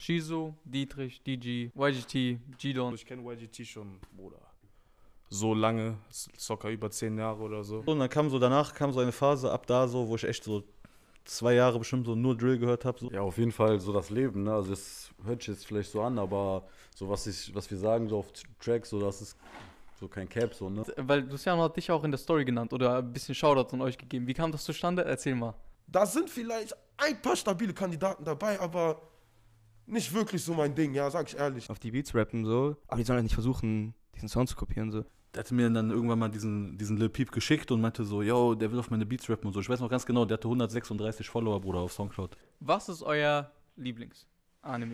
Shizo, Dietrich, DG, YGT, G-Don. Ich kenne YGT schon, Bruder. So lange, locker über 10 Jahre oder so. Und dann danach kam so eine Phase ab da so, wo ich echt so 2 Jahre bestimmt so nur Drill gehört habe. So. Ja, auf jeden Fall so das Leben, ne? Also das hört sich jetzt vielleicht so an, aber so was wir sagen so auf Tracks, so das ist so kein Cap, so, ne? Weil Luciano hat dich auch in der Story genannt oder ein bisschen Shoutout an euch gegeben. Wie kam das zustande? Erzähl mal. Da sind vielleicht ein paar stabile Kandidaten dabei, aber nicht wirklich so mein Ding, ja, sag ich ehrlich. Auf die Beats rappen so, aber die sollen halt nicht versuchen, diesen Sound zu kopieren so. Der hatte mir dann irgendwann mal diesen Lil Peep geschickt und meinte so, yo, der will auf meine Beats rappen und so. Ich weiß noch ganz genau, der hatte 136 Follower, Bruder, auf Soundcloud. Was ist euer Lieblings-Anime?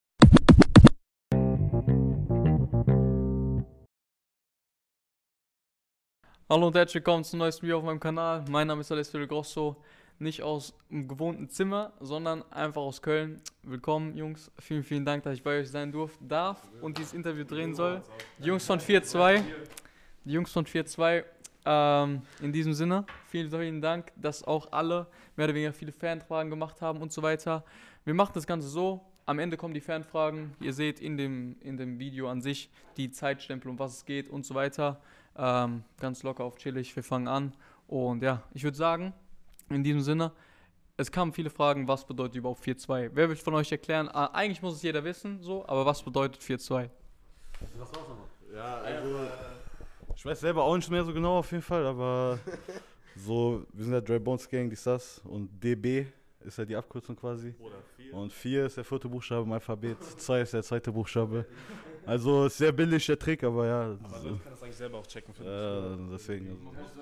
Hallo und herzlich willkommen zum neuesten Video auf meinem Kanal. Mein Name ist Alessio Grosso. Nicht aus dem gewohnten Zimmer, sondern einfach aus Köln. Willkommen, Jungs. Vielen, vielen Dank, dass ich bei euch sein darf und dieses Interview drehen soll. Die Jungs von 4-2. In diesem Sinne, vielen, vielen Dank, dass auch alle mehr oder weniger viele Fanfragen gemacht haben und so weiter. Wir machen das Ganze so. Am Ende kommen die Fanfragen. Ihr seht in dem Video an sich die Zeitstempel, um was es geht und so weiter. Ganz locker auf chillig. Wir fangen an. Und ja, ich würde sagen, in diesem Sinne, es kamen viele Fragen, was bedeutet überhaupt 4-2? Wer will von euch erklären? Eigentlich muss es jeder wissen, so, aber was bedeutet 4-2? Ja, also, ich weiß selber auch nicht mehr so genau auf jeden Fall, aber so, wir sind ja Dre Bones Gang, das und DB ist ja die Abkürzung quasi. Und 4 ist der 4. Buchstabe im Alphabet, 2 ist der 2. Buchstabe. Also ist sehr billig der Trick, aber ja. Aber man kann das eigentlich selber auch checken, finde ich. Deswegen.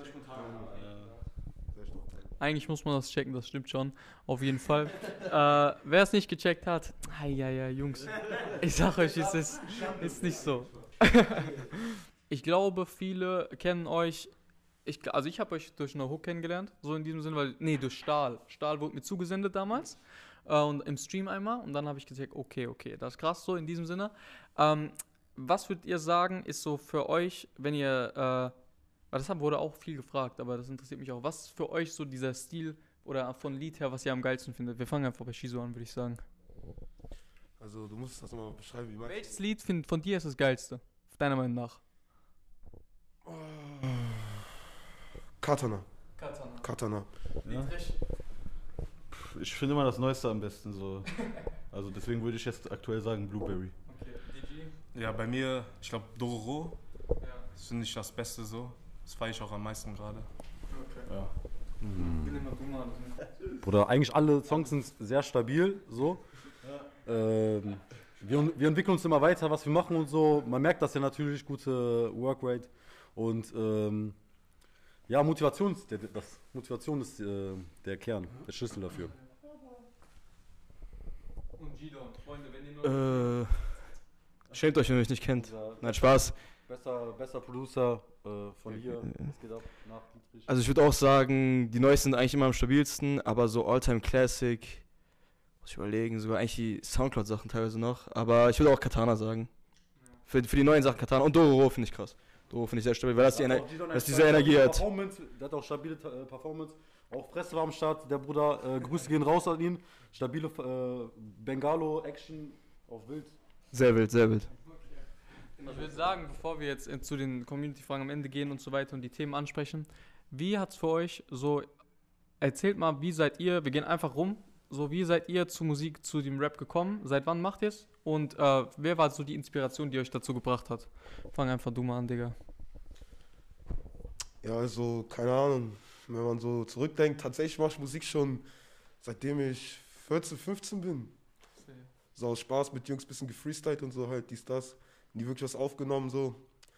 Eigentlich muss man das checken, das stimmt schon, auf jeden Fall. Wer es nicht gecheckt hat, Jungs, ich sag euch, es ist nicht so. Ich glaube, viele kennen euch, ich habe euch durch eine Hook kennengelernt, so in diesem Sinne, durch Stahl. Stahl wurde mir zugesendet damals und im Stream einmal und dann habe ich gesagt, okay, das ist krass so in diesem Sinne. Was würdet ihr sagen, ist so für euch, wenn ihr, das wurde auch viel gefragt, aber das interessiert mich auch. Was ist für euch so dieser Stil oder von Lied her, was ihr am geilsten findet? Wir fangen einfach bei Shizo an, würde ich sagen. Also du musst das nochmal beschreiben, wie meinst du? Welches Lied von dir ist das geilste, deiner Meinung nach? Katana. Ja. Ich finde immer das Neueste am besten so. Also deswegen würde ich jetzt aktuell sagen Blueberry. Okay, DG? Ja, bei mir, ich glaube Dororo. Ja. Das finde ich das Beste so. Das feiere ich auch am meisten gerade. Okay. Ja. Bruder, eigentlich alle Songs sind sehr stabil, so. Wir entwickeln uns immer weiter, was wir machen und so. Man merkt das ja natürlich, gute Workrate. Und ja, Motivation ist der Kern, der Schlüssel dafür. Und G-Don, Freunde, wenn ihr Schämt euch, wenn ihr mich nicht kennt. Nein, Spaß. Bester Producer von hier. Es geht ab nach Dietrich. Also ich würde auch sagen, die neuesten sind eigentlich immer am stabilsten, aber so Alltime Classic, muss ich überlegen, sogar eigentlich die Soundcloud-Sachen teilweise noch, aber ich würde auch Katana sagen. Für die neuen Sachen Katana und Dororo finde ich krass. Dororo finde ich sehr stabil, weil das diese Energie hat. Der hat auch stabile Performance, auch Fresse war am Start, der Bruder, Grüße gehen raus an ihn, stabile Bengalo-Action auf Wild. Sehr wild, sehr wild. Ich würde sagen, bevor wir jetzt zu den Community-Fragen am Ende gehen und so weiter und die Themen ansprechen, wie hat es für euch so, erzählt mal, wie seid ihr, wir gehen einfach rum, so wie seid ihr zu Musik, zu dem Rap gekommen, seit wann macht ihr es und wer war so die Inspiration, die euch dazu gebracht hat? Fang einfach du mal an, Digga. Ja, also, keine Ahnung, wenn man so zurückdenkt, tatsächlich mache ich Musik schon seitdem ich 14, 15 bin. So aus Spaß mit Jungs bisschen gefreestylt und so halt, das. Nie wirklich was aufgenommen so.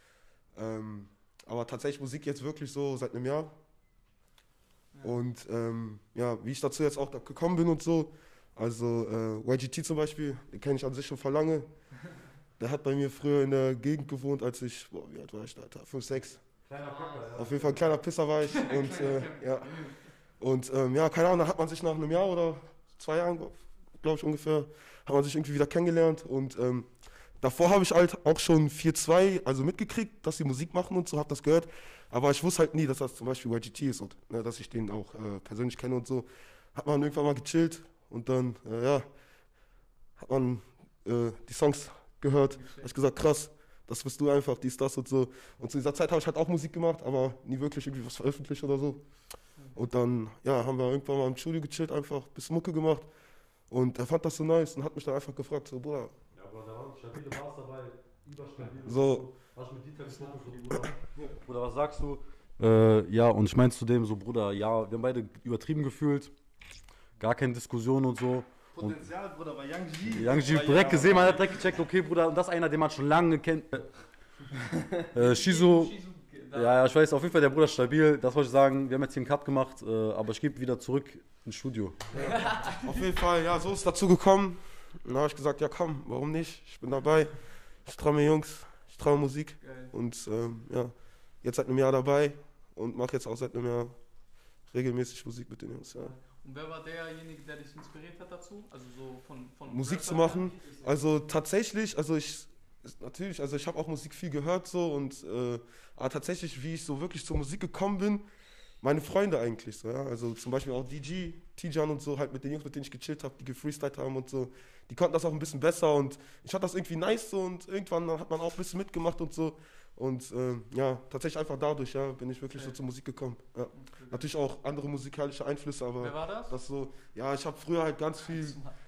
Aber tatsächlich Musik jetzt wirklich so seit einem Jahr. Ja. Und ja, wie ich dazu jetzt auch gekommen bin und so. Also YGT zum Beispiel, den kenne ich an sich schon vor lange. Der hat bei mir früher in der Gegend gewohnt, als ich, wie alt war ich da, Alter? 5, 6. Kleiner Pisser, ja. Auf jeden Fall ein kleiner Pisser war ich. Und ja. Und ja, keine Ahnung, da hat man sich nach einem Jahr oder 2 Jahren, glaube ich ungefähr, hat man sich irgendwie wieder kennengelernt. Und davor habe ich halt auch schon 4-2, also mitgekriegt, dass sie Musik machen und so, habe das gehört. Aber ich wusste halt nie, dass das zum Beispiel YGT ist und dass ich den auch persönlich kenne und so. Hat man irgendwann mal gechillt und dann, ja, hat man die Songs gehört. Habe ich gesagt, krass, das bist du einfach, dies, das und so. Und zu dieser Zeit habe ich halt auch Musik gemacht, aber nie wirklich irgendwie was veröffentlicht oder so. Und dann, ja, haben wir irgendwann mal im Studio gechillt, einfach ein bisschen Mucke gemacht. Und er fand das so nice und hat mich dann einfach gefragt, so, Bruder. Ja, aber da waren stabile Bars dabei, überstabil. So. Hast du mit Dieter gesprochen, so, Bruder? Bruder, was sagst du? Ja, und ich meinte zu dem so, Bruder, ja, wir haben beide übertrieben gefühlt. Gar keine Diskussion und so. Potenzial, Bruder, war Young G. Young G direkt gesehen, man hat direkt gecheckt, okay, Bruder, und das ist einer, den man schon lange kennt. Shizu, ja, ich weiß, auf jeden Fall der Bruder ist stabil, das wollte ich sagen, wir haben jetzt hier einen Cut gemacht, aber ich gebe wieder zurück ins Studio. Auf jeden Fall, ja, so ist es dazu gekommen. Dann habe ich gesagt, ja komm, warum nicht? Ich bin dabei. Ich traue mir Jungs, ich traue Musik. Geil. Und ja, jetzt seit einem Jahr dabei und mache jetzt auch seit einem Jahr regelmäßig Musik mit den Jungs. Ja. Und wer war derjenige, der dich inspiriert hat dazu? Also so von Musik Rap zu machen. Also tatsächlich, also ich habe auch Musik viel gehört so und aber tatsächlich, wie ich so wirklich zur Musik gekommen bin, meine Freunde eigentlich so, ja. Also zum Beispiel auch DG, Tijan und so, halt mit den Jungs, mit denen ich gechillt habe, die gefreestylt haben und so. Die konnten das auch ein bisschen besser und ich fand das irgendwie nice so und irgendwann hat man auch ein bisschen mitgemacht und so. Und ja, tatsächlich einfach dadurch, ja, bin ich wirklich so zur Musik gekommen. Ja. Natürlich auch andere musikalische Einflüsse, aber Wer war das? das so, ja, ich habe früher halt ganz viel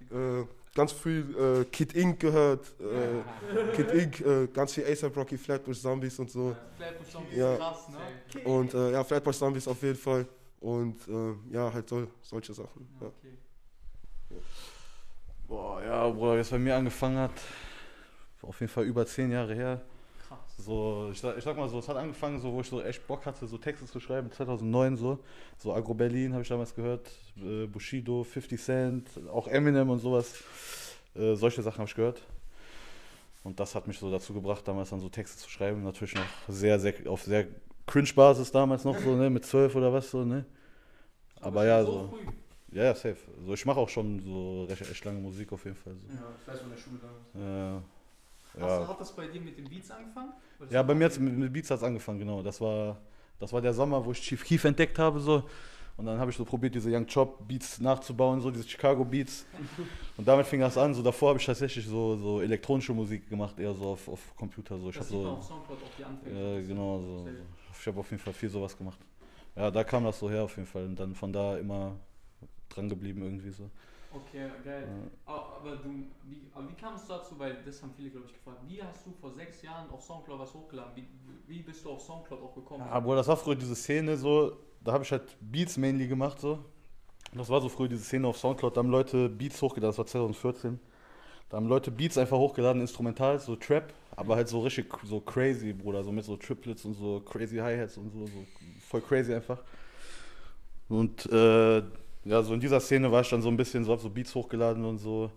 Kid Ink gehört, Kid Ink, ganz viel A$AP Rocky, Flatbush Zombies und so. Flatbush Zombies Ja. ist krass, ne? Und ja, Flatbush Zombies auf jeden Fall. Und ja, halt solche Sachen. Ja. Okay. Boah, ja, Bruder, wie es bei mir angefangen hat, auf jeden Fall über 10 Jahre her. Krass. So, ich sag mal so, es hat angefangen, so, wo ich so echt Bock hatte, so Texte zu schreiben, 2009 so. So Agro Berlin habe ich damals gehört, Bushido, 50 Cent, auch Eminem und sowas. Solche Sachen habe ich gehört. Und das hat mich so dazu gebracht, damals dann so Texte zu schreiben. Natürlich noch auf sehr Cringe-Basis damals noch so, ne, mit 12 oder was so, ne. Aber ja, so. Früh. Ja, safe. Also ich mache auch schon so echt lange Musik auf jeden Fall. So. Ja, ich weiß von der Schule damals. Ja. Hat das bei dir mit den Beats angefangen? Oder Ja, bei mir hat's mit Beats hat's angefangen, genau. Das war der Sommer, wo ich Chief Keef entdeckt habe, so. Und dann habe ich so probiert, diese Young Chop Beats nachzubauen, so diese Chicago Beats. Und damit fing das an. So davor habe ich tatsächlich so elektronische Musik gemacht, eher so auf Computer. So. Ich das habe sieht man so, auf Soundcloud auch die Anfänge. genau, so. Ich habe auf jeden Fall viel sowas gemacht. Ja, da kam das so her auf jeden Fall. Und dann von da immer dran geblieben irgendwie so. Okay, geil. Aber wie kamst du dazu? Weil das haben viele, glaube ich, gefragt. Wie hast du vor 6 Jahren auf Soundcloud was hochgeladen? Wie bist du auf Soundcloud auch gekommen? Ja, Bruder, das war früher diese Szene so, da habe ich halt Beats mainly gemacht so. Und das war so früher diese Szene auf Soundcloud, da haben Leute Beats hochgeladen, das war 2014. Da haben Leute Beats einfach hochgeladen, instrumental, so Trap, aber halt so richtig so crazy, Bruder, so mit so Triplets und so crazy Hi-Hats und so voll crazy einfach. Und ja, so in dieser Szene war ich dann so ein bisschen so, hab so Beats hochgeladen und so.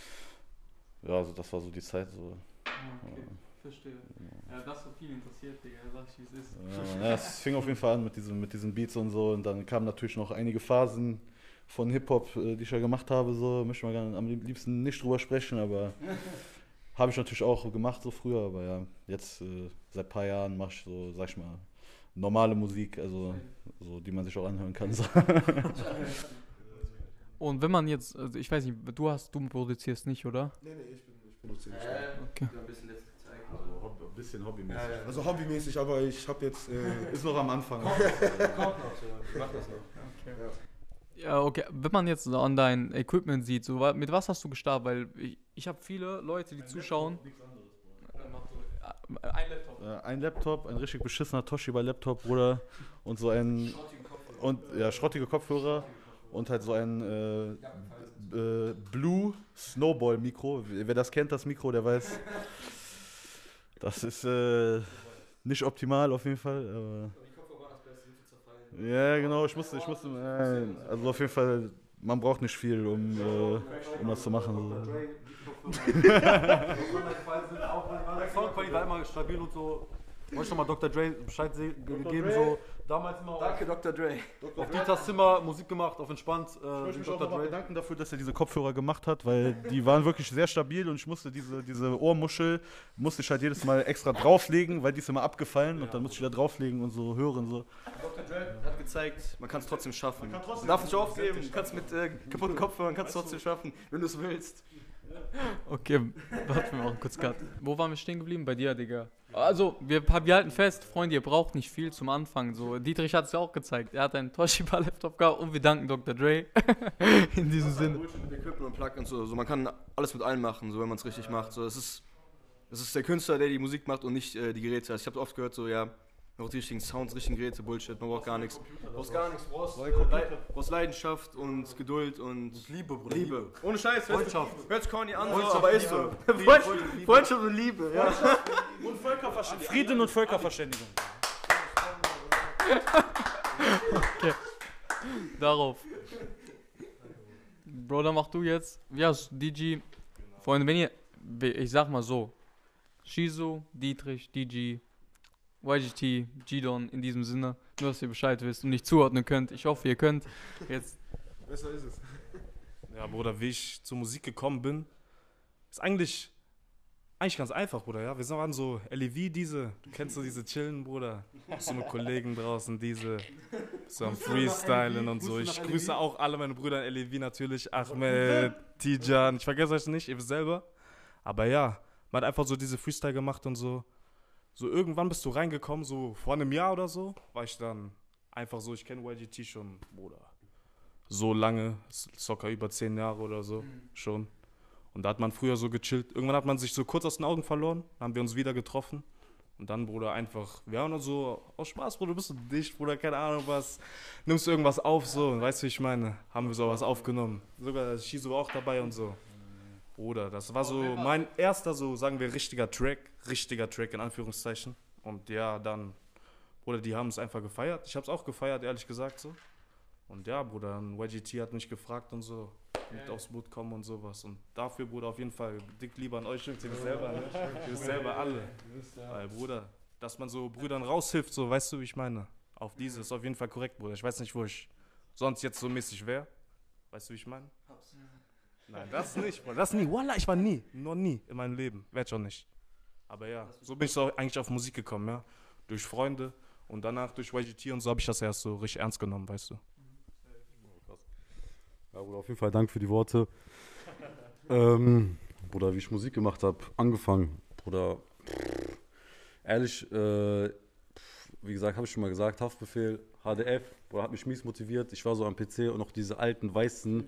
Ja, also das war so die Zeit so. Okay, verstehe. Ja, das hat viel interessiert, Digga, sag ich, wie es ist. Ja, es fing auf jeden Fall an mit diesen Beats und so. Und dann kamen natürlich noch einige Phasen von Hip-Hop, die ich ja gemacht habe. So. Möchte man am liebsten nicht drüber sprechen, aber habe ich natürlich auch gemacht so früher. Aber ja, jetzt seit ein paar Jahren mache ich so, sag ich mal, normale Musik, also so, die man sich auch anhören kann. So. Und wenn man jetzt, also ich weiß nicht, du produzierst nicht, oder? Nee, ich produziere nicht. Okay. Ein bisschen letzte Zeit. Also ein bisschen hobbymäßig. Also hobbymäßig, aber ich habe jetzt. Ist noch am Anfang. Kommt noch so, ich mach das noch. Okay. Ja, okay. Wenn man jetzt so an dein Equipment sieht, so, mit was hast du gestartet? Weil ich habe viele Leute, die zuschauen. Ein Laptop. Ein Laptop, ein richtig beschissener Toshiba-Laptop, Bruder. Und so ein. Schrottige Kopfhörer. Und halt so ein Blue Snowball-Mikro. Wer das kennt, das Mikro, der weiß. Das ist nicht optimal auf jeden Fall. Aber Die Kopfhörer waren das Beste, sind zu zerfallen. ja, genau, ich musste also auf jeden Fall, man braucht nicht viel, um das zu machen. Soundqualität war immer stabil und so. Wollte ich nochmal Dr. Dre Bescheid gegeben, so. Damals immer Danke, Dr. Dre. auf Dieters Zimmer Musik gemacht, auf entspannt. Ich möchte mich auch Dr. nochmal Dre. bedanken dafür, dass er diese Kopfhörer gemacht hat, weil die waren wirklich sehr stabil und ich musste diese Ohrmuschel, musste ich halt jedes Mal extra drauflegen, weil die ist immer abgefallen und dann musste ich da drauflegen und so hören. So. Dr. Dre hat gezeigt, man kann es trotzdem schaffen. Man darf nicht aufgeben, du kannst mit kaputten Kopfhörern kannst es trotzdem schaffen, wenn du es willst. Okay, warten wir mal kurz Cut. Wo waren wir stehen geblieben? Bei dir, Digga. Also, wir halten fest, Freunde, ihr braucht nicht viel zum Anfang. So, Dietrich hat es ja auch gezeigt. Er hat einen Toshiba-Laptop gehabt und wir danken Dr. Dre. In diesem Sinne. Mit Equipment und Plug und so. Man kann alles mit allem machen, so, wenn man es richtig macht. So, es ist der Künstler, der die Musik macht und nicht die Geräte. Also ich habe oft gehört, so, ja, man braucht die richtigen Sounds, richtigen Geräte, Bullshit, man braucht gar nichts. Du brauchst gar nichts, brauchst Leidenschaft und Geduld und Liebe, Bruder. Liebe. Ohne Scheiß, Freundschaft. hört sich corny an, so, Freundschaft, aber ist so. Freundschaft und Liebe, ja. Und Völkerverständigung. Frieden und Völkerverständigung. Okay. Darauf. Bro, dann mach du jetzt. Ja, DG. Freunde, wenn ihr, ich sag mal so, Shizu, Dietrich, DG, YGT, G-Don, in diesem Sinne, nur dass ihr Bescheid wisst und nicht zuordnen könnt. Ich hoffe, ihr könnt. Jetzt. Besser ist es. Ja, Bruder, wie ich zur Musik gekommen bin, ist eigentlich ganz einfach, Bruder, ja. Wir waren so LEV, du kennst so diese Chillen, Bruder. So mit Kollegen draußen, so am Freestylen und so. Ich grüße auch alle meine Brüder in LEV natürlich, Ahmed, Tijan, ich vergesse euch nicht, ihr wisst selber. Aber ja, man hat einfach so diese Freestyle gemacht und so. So irgendwann bist du reingekommen, so vor einem Jahr oder so, war ich dann einfach so, ich kenne YGT schon, Bruder. So lange, locker über 10 Jahre oder so, schon. Und da hat man früher so gechillt. Irgendwann hat man sich so kurz aus den Augen verloren, dann haben wir uns wieder getroffen. Und dann, Bruder, einfach, wir haben uns so, aus Spaß, Bruder, bist du dicht, Bruder, keine Ahnung was, nimmst du irgendwas auf, so, weißt du, wie ich meine, haben wir sowas aufgenommen. Sogar Shizu war auch dabei und so. Bruder, das war so mein erster, so, sagen wir, richtiger Track in Anführungszeichen. Und ja, dann, Bruder, die haben es einfach gefeiert. Ich hab's auch gefeiert, ehrlich gesagt, so. Und ja, Bruder, YGT hat mich gefragt und so, mit aufs Boot kommen und sowas. Und dafür, Bruder, auf jeden Fall dick lieber an euch, Jungs, ihr wisst selber, ne? Ihr wisst selber alle. Weil, Bruder, dass man so Brüdern raushilft, so, weißt du, wie ich meine? Auf diese ist auf jeden Fall korrekt, Bruder. Ich weiß nicht, wo ich sonst jetzt so mäßig wäre. Weißt du, wie ich meine? Nein, das nicht, Bruder. Das nie. Wallah, ich war nie. Noch nie in meinem Leben. Werd schon nicht. Aber ja, so bin ich so eigentlich auf Musik gekommen, ja. Durch Freunde und danach durch YGT und so habe ich das erst so richtig ernst genommen, weißt du. Ja, Bruder, auf jeden Fall Dank für die Worte. Bruder, wie ich Musik gemacht habe, angefangen, Bruder, ehrlich, wie gesagt, habe ich schon mal gesagt, Haftbefehl, HDF, Bruder, hat mich mies motiviert. Ich war so am PC und noch diese alten weißen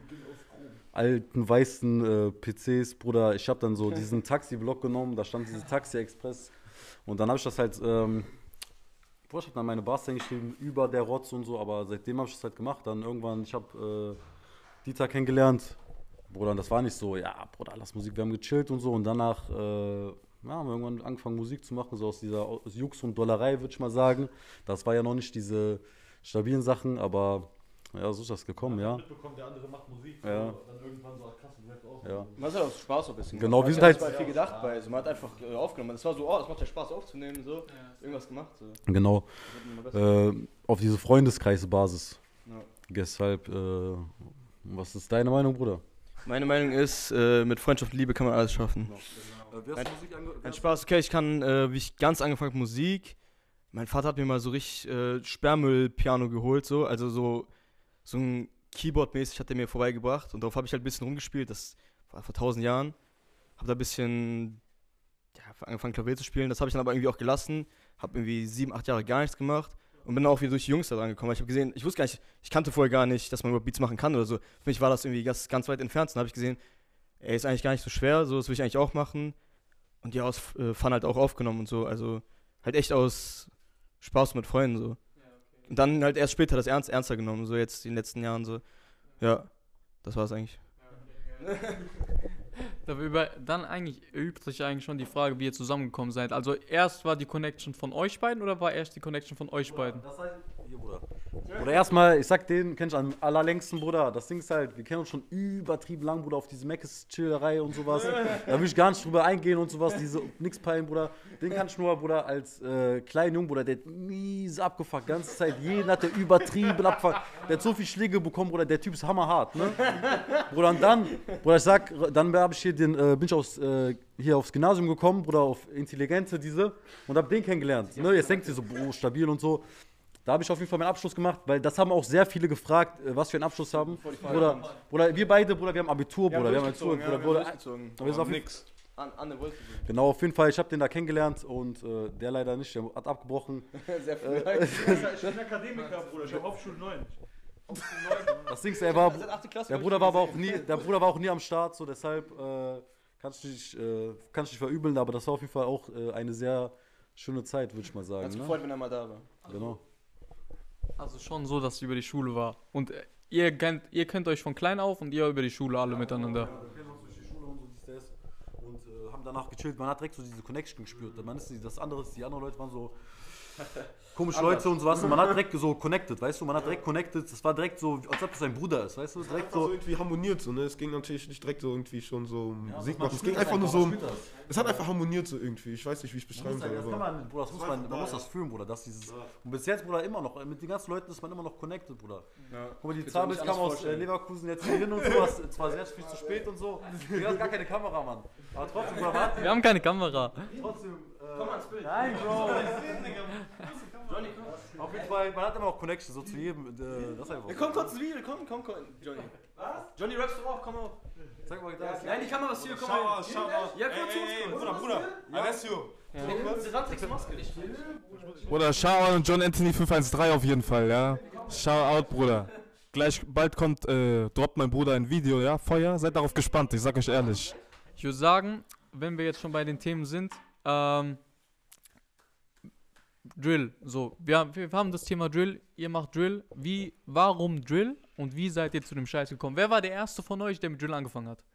PCs, Bruder. Ich habe dann so diesen Taxi-Blog genommen, da stand diese Taxi-Express und dann habe ich das halt, Bruder, ich habe dann meine Bars hingeschrieben, über der Rotz und so, aber seitdem habe ich das halt gemacht. Dann irgendwann, ich habe Dieter kennengelernt, Bruder, und das war nicht so, ja, Bruder, lass Musik, wir haben gechillt und so. Und danach haben wir irgendwann angefangen, Musik zu machen, so aus Jux und Dollerei, würde ich mal sagen. Das war ja noch nicht diese stabilen Sachen, aber ja, so ist das gekommen, ja. Mitbekommen, der andere macht Musik, Ja. so, dann irgendwann so, ach krass, du merkst auch. Ja. Man hat halt aus Spaß ein bisschen Genau, gemacht. wir sind Man hat halt- nicht viel gedacht bei, also man hat einfach aufgenommen. Es war so, oh, es macht ja Spaß aufzunehmen, so, irgendwas gemacht. So. Genau, Das wird immer besser. auf diese Freundeskreisbasis. Ja. Deshalb, was ist deine Meinung, Bruder? Meine Meinung ist, mit Freundschaft und Liebe kann man alles schaffen. Wie hast Nein. du Musik Ein Spaß, okay, ich kann, wie ich ganz angefangen habe, Musik. Mein Vater hat mir mal so richtig Sperrmüll-Piano geholt, so, also so ein Keyboard-mäßig hat er mir vorbeigebracht und darauf habe ich halt ein bisschen rumgespielt, das war vor 1000 Jahren. Habe da ein bisschen angefangen Klavier zu spielen, das habe ich dann aber irgendwie auch gelassen, habe irgendwie 7, 8 Jahre gar nichts gemacht und bin dann auch wieder durch die Jungs da dran gekommen, weil ich habe gesehen, ich wusste gar nicht, ich kannte vorher gar nicht, dass man überhaupt Beats machen kann oder so. Für mich war das irgendwie ganz weit entfernt und dann habe ich gesehen, ey, ist eigentlich gar nicht so schwer, so, das will ich eigentlich auch machen und die aus Fun halt auch aufgenommen und so, also halt echt aus Spaß mit Freunden so. Und dann halt erst später das ernster genommen, so jetzt in den letzten Jahren so. Ja, das war's eigentlich. Dann eigentlich übt sich eigentlich schon die Frage, wie ihr zusammengekommen seid. Also erst war die Connection von euch beiden oder war erst die Connection von euch beiden? Das heißt, hier, Bruder. Bruder, erstmal, ich sag den, kenn ich am allerlängsten, Bruder. Das Ding ist halt, wir kennen uns schon übertrieben lang, Bruder, auf diese Meckes-Chillerei und sowas. Da will ich gar nicht drüber eingehen und sowas, diese nix peilen, Bruder. Den kann ich nur, Bruder, als kleinen Jungen, Bruder, der hat mies abgefuckt, ganze Zeit. Jeden hat der übertrieben abgefuckt. Der hat so viel Schläge bekommen, Bruder, der Typ ist hammerhart, ne? Bruder, und dann, Bruder, ich sag, dann hab ich hier bin ich hier aufs Gymnasium gekommen, Bruder, auf Intelligente, und hab den kennengelernt. Ne? Jetzt denkt ihr so, Bro, stabil und so. Da habe ich auf jeden Fall meinen Abschluss gemacht, weil das haben auch sehr viele gefragt, was wir einen Abschluss haben. Bruder, wir beide, Bruder, wir haben Abitur, Bruder. Wir haben Abitur, Bruder. Aber wir sind auf nix. Genau, auf jeden Fall, ich habe den da kennengelernt und der leider nicht, der hat abgebrochen. Sehr früh. Ich bin Akademiker, Bruder. Ich habe Hauptschule 9. Das Ding ist, der Bruder war auch nie am Start, so deshalb kann ich nicht verübeln, aber das war auf jeden Fall auch eine sehr schöne Zeit, würde ich mal sagen. Ganz Ne? gefreut, wenn er mal da war. Genau. Also schon so, dass es über die Schule war. Und ihr kennt euch von klein auf und ihr über die Schule alle miteinander. Wir kennen uns durch die Schule und so dies, das und haben danach gechillt. Man hat direkt so diese Connection gespürt. Man ist die anderen Leute waren so komische Leute und sowas. Und man hat direkt so connected, weißt du? Man hat direkt connected. Das war direkt so, als ob das sein Bruder ist, weißt du? Direkt So so. irgendwie harmoniert so, ne? Es ging natürlich nicht direkt so irgendwie schon so um Ja, Musik man machen. Es spürt ging einfach nur so um. man spürt das. Es hat einfach harmoniert so irgendwie. Ich weiß nicht, wie ich es beschreiben soll. Das kann aber man, Bruder, man muss das fühlen, Bruder. Dass dieses, und bis jetzt, Bruder, immer noch. Mit den ganzen Leuten ist man immer noch connected, Bruder. Ja. Guck mal, die Kannst du Zabels nicht kam anders aus vorstellen. Leverkusen jetzt hier hin und so. Das zwar sehr viel zu spät und so. Du hast gar keine Kamera, Mann. Aber trotzdem, Bruder, man hat Wir haben keine Kamera. trotzdem. Komm ans Bild. Nein, Bro. Johnny, komm. Auf jeden Fall, man hat immer auch Connection, so zu jedem. Das ist einfach. Ja, komm trotzdem wieder, komm, Johnny. Was? Johnny, rappst du auch, komm auf. Sag mal, da ist. Nein, die Kamera ist hier, komm Schau mal. aus, schau aus. Ja, komm zu uns, komm. Bruder. Alessio. Diese Maske nicht. Bruder, Shoutout und John Anthony 513 auf jeden Fall, ja. Shoutout, Bruder. Gleich, bald droppt mein Bruder ein Video, ja. Feuer, seid darauf gespannt, ich sag euch ehrlich. Ich würde sagen, wenn wir jetzt schon bei den Themen sind, Drill. So, wir haben das Thema Drill, ihr macht Drill. Warum Drill und wie seid ihr zu dem Scheiß gekommen? Wer war der erste von euch, der mit Drill angefangen hat?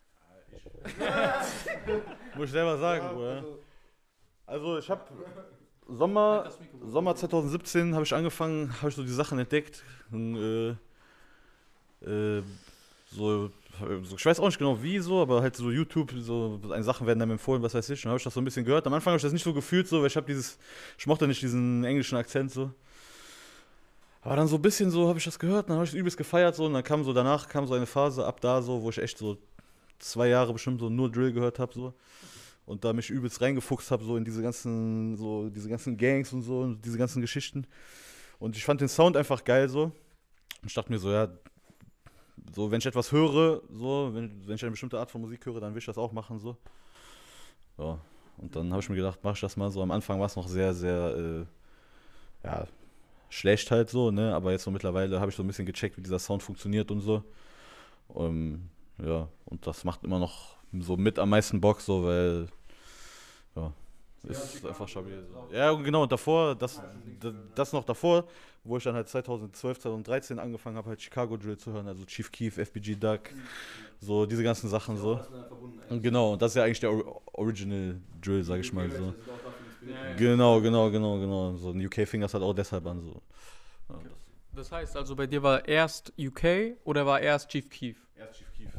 Muss ich selber sagen, Bruder. Also ich habe Sommer 2017 habe ich angefangen, habe ich so die Sachen entdeckt. Und, ich weiß auch nicht genau wie so, aber halt so YouTube, so Sachen werden einem empfohlen, was weiß ich. Dann habe ich das so ein bisschen gehört. Am Anfang habe ich das nicht so gefühlt, so, weil ich mochte nicht diesen englischen Akzent so. Aber dann so ein bisschen so habe ich das gehört, dann habe ich es übelst gefeiert so und dann danach kam so eine Phase ab da so, wo ich echt so 2 Jahre bestimmt so nur Drill gehört habe so. Und da mich übelst reingefuchst habe, so in diese ganzen Gangs und so und diese ganzen Geschichten. Und ich fand den Sound einfach geil so. Und ich dachte mir so, ja, so wenn ich etwas höre, so, wenn ich eine bestimmte Art von Musik höre, dann will ich das auch machen so. Ja. Und dann habe ich mir gedacht, mach ich das mal so. Am Anfang war es noch sehr, sehr, ja, schlecht halt so, ne? Aber jetzt so mittlerweile habe ich so ein bisschen gecheckt, wie dieser Sound funktioniert und so. Ja, und das macht immer noch so mit am meisten Bock, so, weil, ja, ist einfach stabil. So. Ja, genau, und davor, das noch davor, wo ich dann halt 2012, 2013 angefangen habe, halt Chicago Drill zu hören, also Chief Keef, FBG Duck, so diese ganzen Sachen so. Und genau, und das ist ja eigentlich der Original Drill, sag ich mal so. Genau. So in UK fing das halt auch deshalb an, so. Ja, Das heißt also, bei dir war erst UK oder war erst Chief Keef? Erst Chief Keef.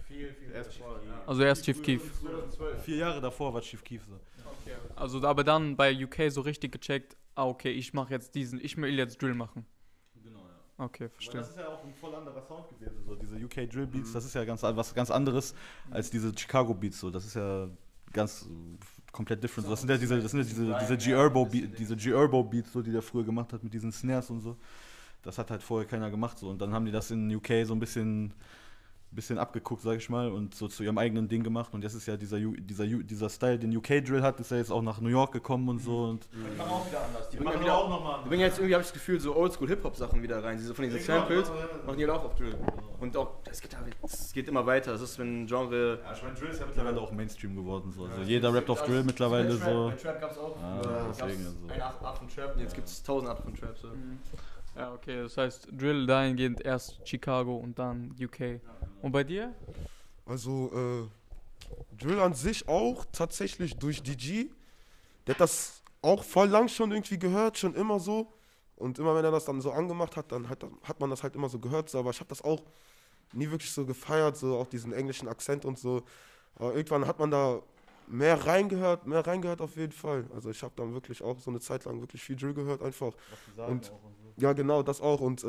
Also erst Chief Keef. 4 Jahre davor war Chief Keef so. Also aber dann bei UK so richtig gecheckt, okay, ich will jetzt Drill machen. Genau, ja. Okay, verstehe. Das ist ja auch ein voll anderer Sound gewesen, so diese UK Drill Beats, das ist ja was ganz anderes als diese Chicago Beats, so. Das ist ja ganz komplett different. So. Das sind ja diese G-Herbo Beats, so, die der früher gemacht hat mit diesen Snares und so. Das hat halt vorher keiner gemacht, so. Und dann haben die das in UK so ein bisschen abgeguckt, sag ich mal, und so zu ihrem eigenen Ding gemacht. Und jetzt ist ja dieser Style, den UK Drill hat, ist ja jetzt auch nach New York gekommen und so. Und Die machen auch wieder anders. Die machen bringen wir auch nochmal. Die bringen jetzt irgendwie, habe ich das Gefühl, so Oldschool-Hip-Hop-Sachen wieder rein. Diese von diesen Samples machen die halt auch auf Drill. Und auch, es geht immer weiter. Das ist, wenn ein Genre... Ja, ich meine, Drill ist ja mittlerweile auch Mainstream geworden. So. Also jeder rappt auf Drill mittlerweile so. Bei Trap gab es auch. Deswegen also. Eine Art von Trap, und jetzt gibt es 1000 Arten von Trap. So. Ja, okay, das heißt Drill dahingehend erst Chicago und dann UK. Und bei dir? Also, Drill an sich auch tatsächlich durch DG. Der hat das auch voll lang schon irgendwie gehört, schon immer so. Und immer wenn er das dann so angemacht hat, dann hat man das halt immer so gehört. So. Aber ich habe das auch nie wirklich so gefeiert, so auch diesen englischen Akzent und so. Aber irgendwann hat man da mehr reingehört auf jeden Fall. Also ich habe dann wirklich auch so eine Zeit lang wirklich viel Drill gehört einfach. Und ja, genau, das auch. Und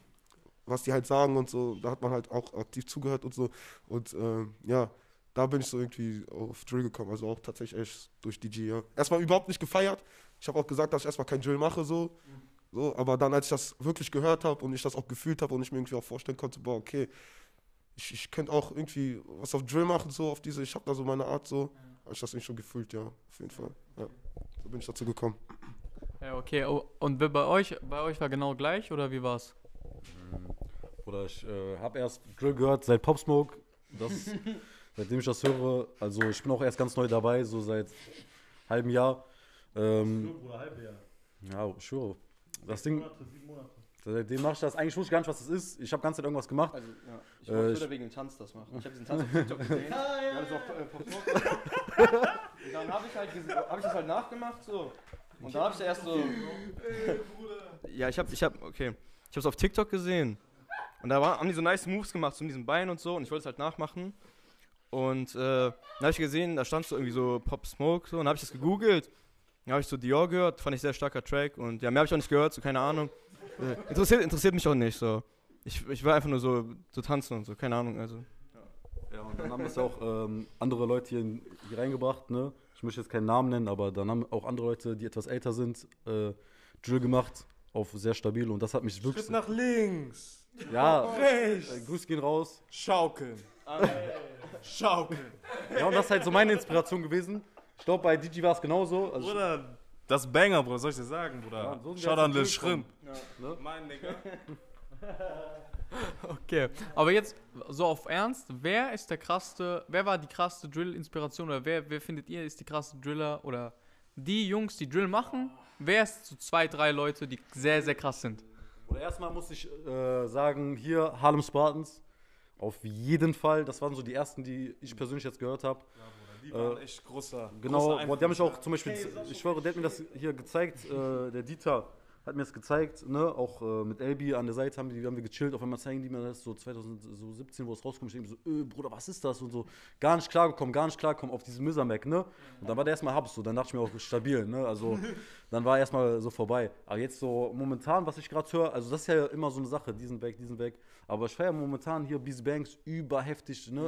was die halt sagen und so, da hat man halt auch aktiv zugehört und so. Und ja, da bin ich so irgendwie auf Drill gekommen. Also auch tatsächlich echt durch DG, ja. Erstmal überhaupt nicht gefeiert. Ich habe auch gesagt, dass ich erstmal kein Drill mache so. So, aber dann, als ich das wirklich gehört habe und ich das auch gefühlt habe und ich mir irgendwie auch vorstellen konnte, boah, okay, ich könnte auch irgendwie was auf Drill machen, so auf diese, ich habe da so meine Art, so, habe ich das irgendwie schon gefühlt, ja, auf jeden Fall. Ja, so bin ich dazu gekommen. Ja, okay. Oh, und bei euch war genau gleich oder wie war's? Oder ich habe erst Drill gehört seit Pop Smoke. Seitdem ich das höre, also ich bin auch erst ganz neu dabei, so seit halbem Jahr. Bruder, halbe Jahr. Ja, sure. Das Ding, 7 Monate. seitdem mache ich das. Eigentlich wusste ich gar nicht, was das ist. Ich habe ganz Zeit irgendwas gemacht. Also, ja. Ich wollte wegen dem Tanz das machen. Ich habe diesen Tanz auf TikTok gesehen. Ja, das ist auch Pop Smoke. Und dann habe ich das halt nachgemacht, so. Und dann habe ich da erst so. Ja, ich hab's auf TikTok gesehen. Und da haben die so nice Moves gemacht, so mit diesem Bein und so. Und ich wollte es halt nachmachen. Und dann habe ich gesehen, da stand so irgendwie so Pop Smoke, so. Und dann habe ich das gegoogelt. Dann habe ich so Dior gehört, fand ich sehr starker Track. Und ja, mehr habe ich auch nicht gehört, so keine Ahnung. Interessiert mich auch nicht, so. Ich will einfach nur so tanzen und so, keine Ahnung, also. Ja, und dann haben das ja auch andere Leute hier reingebracht, ne? Ich möchte jetzt keinen Namen nennen, aber dann haben auch andere Leute, die etwas älter sind, Drill gemacht, auf sehr stabil. Und das hat mich wirklich... Schritt nach links. Ja, Rechts. Grüße gehen raus. Schaukeln. Schaukeln. Ja, und das ist halt so meine Inspiration gewesen. Ich glaube, bei Digi war es genauso. Also Bruder, das Banger, Bruder, soll ich dir sagen, Bruder? Ja, so sind wir Schau jetzt an zum Lil Shrimp. ne? Mein Nigga. Okay. Aber jetzt so auf Ernst, wer war die krasseste Drill-Inspiration oder wer findet ihr ist die krasse Driller oder die Jungs, die Drill machen? Wer ist so 2, 3 Leute, die sehr, sehr krass sind? Oder erstmal muss ich sagen, hier Harlem Spartans. Auf jeden Fall. Das waren so die ersten, die ich persönlich jetzt gehört habe. Die waren echt großer. Genau, großer boah, die haben mich auch zum Beispiel, ich schwöre, der hat mir das hier gezeigt, der Dieter hat mir das gezeigt, ne, auch mit Elbi an der Seite haben wir gechillt, auf einmal zeigen die mir das so 2017, wo es rauskommt, ich denke so, Bruder, was ist das und so, gar nicht klargekommen auf diesen Misamek, ne, und dann war der erstmal Hubs, so, dann dachte ich mir auch, stabil, ne, also, dann war erstmal so vorbei, aber jetzt so momentan, was ich gerade höre, also das ist ja immer so eine Sache, diesen weg, aber ich feiere momentan hier Beats Banks überheftig, ne,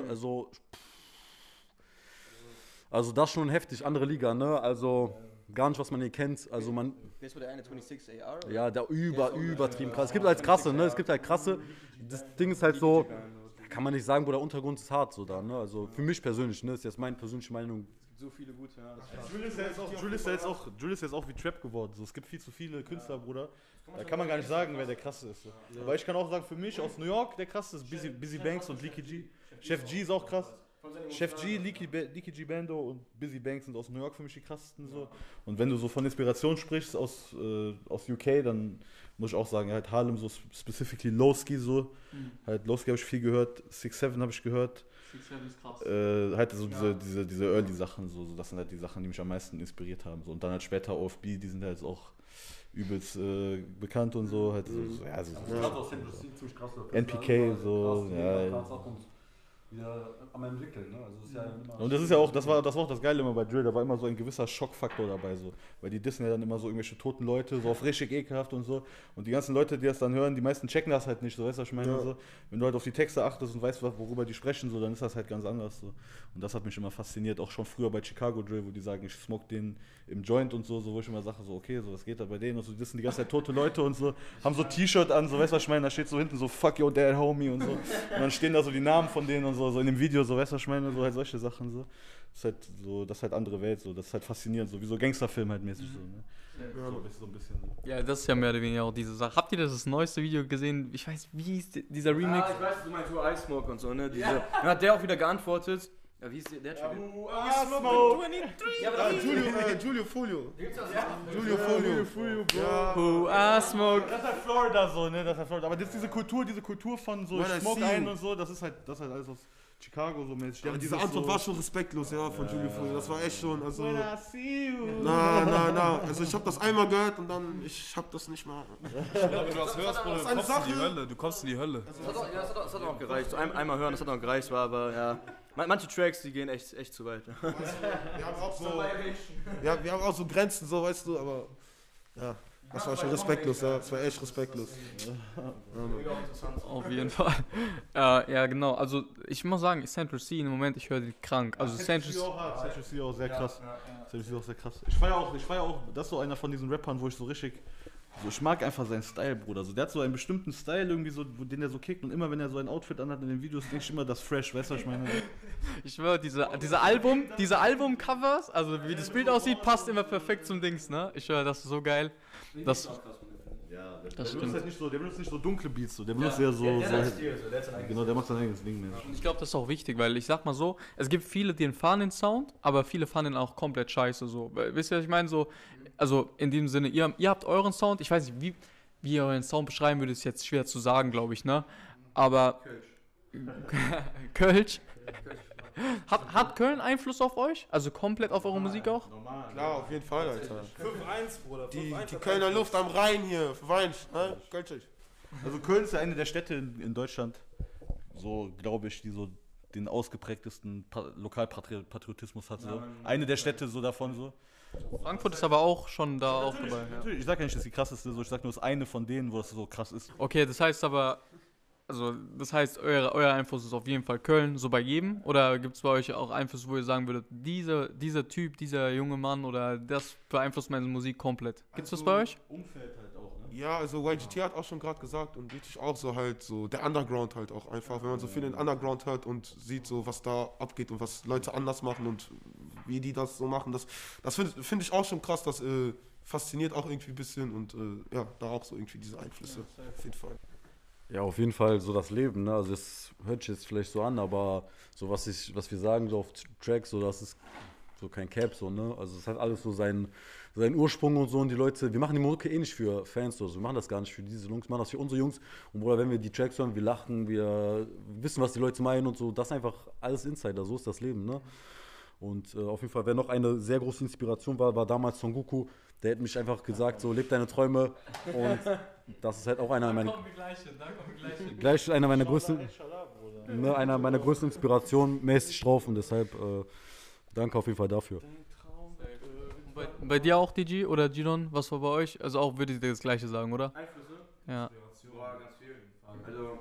also das schon heftig, andere Liga, ne, also gar nicht, was man hier kennt, also man... Wer ist der eine 26 AR? Oder? Ja, der übertrieben krass. Es gibt halt krasse, ne, das Ding ist halt so, kann man nicht sagen, wo der Untergrund ist hart, so da, ne, also für mich persönlich, ne, ist jetzt meine persönliche Meinung. So viele gute, ja. Drill ist jetzt auch wie Trap geworden. So, es gibt viel zu viele Künstler, Bruder. Da kann man gar nicht sagen, wer der krasse ist. So. Aber ich kann auch sagen, für mich aus New York der krasse ist Busy Banks und Leaky G. Chef G ist auch krass. Chef G, Leaky G Bando und Busy Banks sind aus New York für mich die krassesten so. Und wenn du so von Inspiration sprichst aus UK, dann muss ich auch sagen, halt Harlem so specifically Lowski so. Halt Lowski habe ich viel gehört, 6-7 habe ich gehört. 6-7 ist krass. Halt so diese Early Sachen so, das sind halt die Sachen, die mich am meisten inspiriert haben. So. Und dann halt später OFB, die sind halt auch übelst bekannt und so. Halt NPK so, ja. Wieder am entwickeln, ne? Also ist ja immer Und das ist ja auch, das war auch das Geile immer bei Drill, da war immer so ein gewisser Schockfaktor dabei, so. Weil die dissen ja dann immer so irgendwelche toten Leute, so auf richtig ekelhaft und so. Und die ganzen Leute, die das dann hören, die meisten checken das halt nicht, so, weißt du, was ich meine? Ja. So. Wenn du halt auf die Texte achtest und weißt, worüber die sprechen, so, dann ist das halt ganz anders, so. Und das hat mich immer fasziniert, auch schon früher bei Chicago Drill, wo die sagen, ich smoke den im Joint und so, wo ich immer sage, so, okay, so, was geht da bei denen? Und so, die dissen die ganze Zeit tote Leute und so, haben so T-Shirt an, so, weißt du, was ich meine? Da steht so hinten so, fuck your dad, homie und so. Und dann stehen da so die Namen von denen und so in dem Video, so, weißt du, was ich meine? So halt solche Sachen, so. Das ist halt andere Welt, so. Das ist halt faszinierend, so wie so Gangsterfilm halt mäßig, so, ne? So ein bisschen. Ja, das ist ja mehr oder weniger auch diese Sache. Habt ihr das neueste Video gesehen? Ich weiß, wie hieß dieser Remix? Ich weiß, du meinst Who I Smoke und so, ne? Dann hat der auch wieder geantwortet. Ja, wie hieß der Track? Julio Folio. Julio Folio, Bro. Who I Smoke. Das ist halt Florida so, ne? Das ist halt Florida. Aber das ist diese Kultur von so, When ich I smoke see ein you. und so, das ist halt alles aus Chicago so mäßig. Aber diese Antwort war schon respektlos, ja, von Julio Folio. Das war echt schon, also... When I see you. Na. Also ich habe das einmal gehört und dann, ich habe das nicht mehr... Wenn du das hörst, Bruder, ist eine Sache. du kommst in die Hölle. Das hat auch gereicht. So einmal hören, das hat auch gereicht, war aber ja. Manche Tracks, die gehen echt zu weit. Wir haben auch so Grenzen, so, weißt du, aber... Ja, das war schon respektlos, ja. Das war echt respektlos. Auf jeden Fall. Ja, genau. Also, ich muss sagen, Central C im Moment, ich höre die krank. Also, Central C. Central C auch sehr krass. Central C auch sehr krass. Ich feier auch, das ist so einer von diesen Rappern, wo ich so richtig So, ich mag einfach seinen Style, Bruder. So, der hat so einen bestimmten Style irgendwie so, den er so kickt und immer wenn er so ein Outfit anhat in den Videos, denke ich immer, das fresh, weißt du, was ich meine? Ich schwöre, diese Album-Covers, also wie das Bild aussieht, passt immer perfekt zum Dings, ne? Ich schwöre, das ist so geil. Das, Ja, der Das benutzt stimmt. halt nicht so, der benutzt nicht so dunkle Beats, so, der benutzt ja so, genau, der macht sein eigenes Ding, Mensch. ich glaube, das ist auch wichtig, weil ich sag mal so, es gibt viele, die fahren den Sound, aber viele fahren den auch komplett scheiße, so. Wisst ihr, was ich meine? So, also in dem Sinne, ihr habt euren Sound, ich weiß nicht, wie ihr euren Sound beschreiben würdet, ist jetzt schwer zu sagen, glaube ich, ne? Aber Kölsch. Hat Köln Einfluss auf euch? Also komplett auf eure Musik auch? Klar, auf jeden Fall, Alter. 5-1, Bruder. Die Kölner Luft am Rhein hier, Weinsch, ne? Kölsch. Also Köln ist ja eine der Städte in Deutschland, so glaube ich, die so den ausgeprägtesten Lokalpatriotismus hat. So. Eine der Städte so davon so. Frankfurt ist aber auch schon da auch dabei. Ja. Natürlich, ich sag ja nicht, dass die krasseste, so, ich sag nur, es ist eine von denen, wo das so krass ist. Okay, das heißt aber, also das heißt, euer Einfluss ist auf jeden Fall Köln, so bei jedem? Oder gibt es bei euch auch Einfluss, wo ihr sagen würdet, dieser Typ, dieser junge Mann oder das beeinflusst meine Musik komplett? Gibt's das bei euch? Umfeld halt auch, ne? Ja, also YGT hat auch schon gerade gesagt und richtig auch so halt so der Underground halt auch einfach, wenn man so viel in den Underground hört und sieht so, was da abgeht und was Leute anders machen und wie die das so machen, das find ich auch schon krass, das fasziniert auch irgendwie ein bisschen und ja, da auch so irgendwie diese Einflüsse, auf jeden Fall. Ja, auf jeden Fall so das Leben, ne? Also das hört sich jetzt vielleicht so an, aber so was wir sagen so auf Tracks, so das ist so kein Cap, so, ne? Also es hat alles so seinen Ursprung und so und die Leute, wir machen die Mucke eh nicht für Fans oder so, wir machen das gar nicht für diese Jungs, wir machen das für unsere Jungs und Bruder, wenn wir die Tracks hören, wir lachen, wir wissen, was die Leute meinen und so, das ist einfach alles Insider, so ist das Leben, ne? Und auf jeden Fall, wer noch eine sehr große Inspiration war damals Son Goku, der hat mich einfach gesagt, so, leb deine Träume und das ist halt auch einer meiner größten Inspirationen mäßig drauf und deshalb danke auf jeden Fall dafür. Bei dir auch, DG oder Gidon? Was war bei euch? Also auch würdet ihr das Gleiche sagen, oder? Einflüsse? Ja. Boah, ganz viel. Also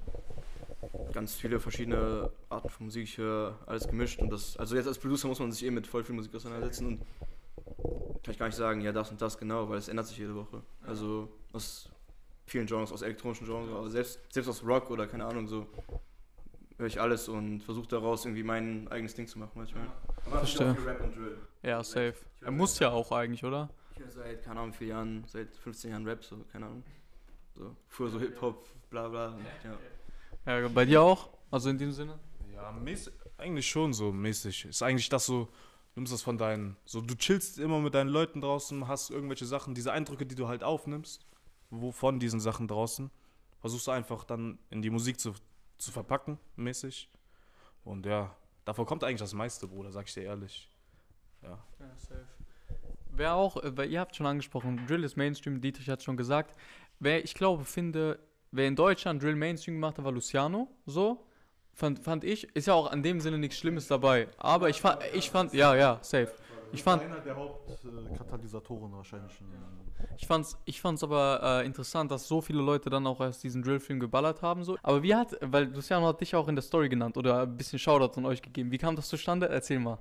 ganz viele verschiedene Arten von Musik, ich höre alles gemischt und das, also jetzt als Producer muss man sich mit voll viel Musik auseinandersetzen und kann ich gar nicht sagen, ja das und das genau, weil es ändert sich jede Woche. Also aus vielen Genres, aus elektronischen Genres, aber selbst aus Rock oder keine Ahnung, so höre ich alles und versuche daraus irgendwie mein eigenes Ding zu machen, weißt du, ich meine. Aber Verstehe. auch viel Rap und Drill. Ja, safe. Er muss ja auch eigentlich, oder? Ich höre seit, keine Ahnung, 4 Jahren, seit 15 Jahren Rap, so, keine Ahnung. So, früher so Hip-Hop, bla bla. Und, ja. Ja, bei dir auch? Also in dem Sinne? Ja, eigentlich schon so mäßig. Ist eigentlich das so, du nimmst das von deinen, so du chillst immer mit deinen Leuten draußen, hast irgendwelche Sachen, diese Eindrücke, die du halt aufnimmst, von diesen Sachen draußen, versuchst du einfach dann in die Musik zu verpacken, mäßig. Und ja, davon kommt eigentlich das meiste, Bruder, sag ich dir ehrlich. Ja. Ja, safe. Wer auch, weil ihr habt schon angesprochen, Drill ist Mainstream, Dietrich hat schon gesagt. Wer in Deutschland Drill Mainstream gemacht hat, war Luciano, so. Fand ich, ist ja auch an dem Sinne nichts Schlimmes dabei. Aber ich fand, ja, safe. Ich fand, einer der Hauptkatalysatoren wahrscheinlich. ich fand's aber interessant, dass so viele Leute dann auch erst diesen Drill-Film geballert haben, so. Aber weil Luciano hat dich auch in der Story genannt oder ein bisschen Shoutout an euch gegeben. Wie kam das zustande? Erzähl mal.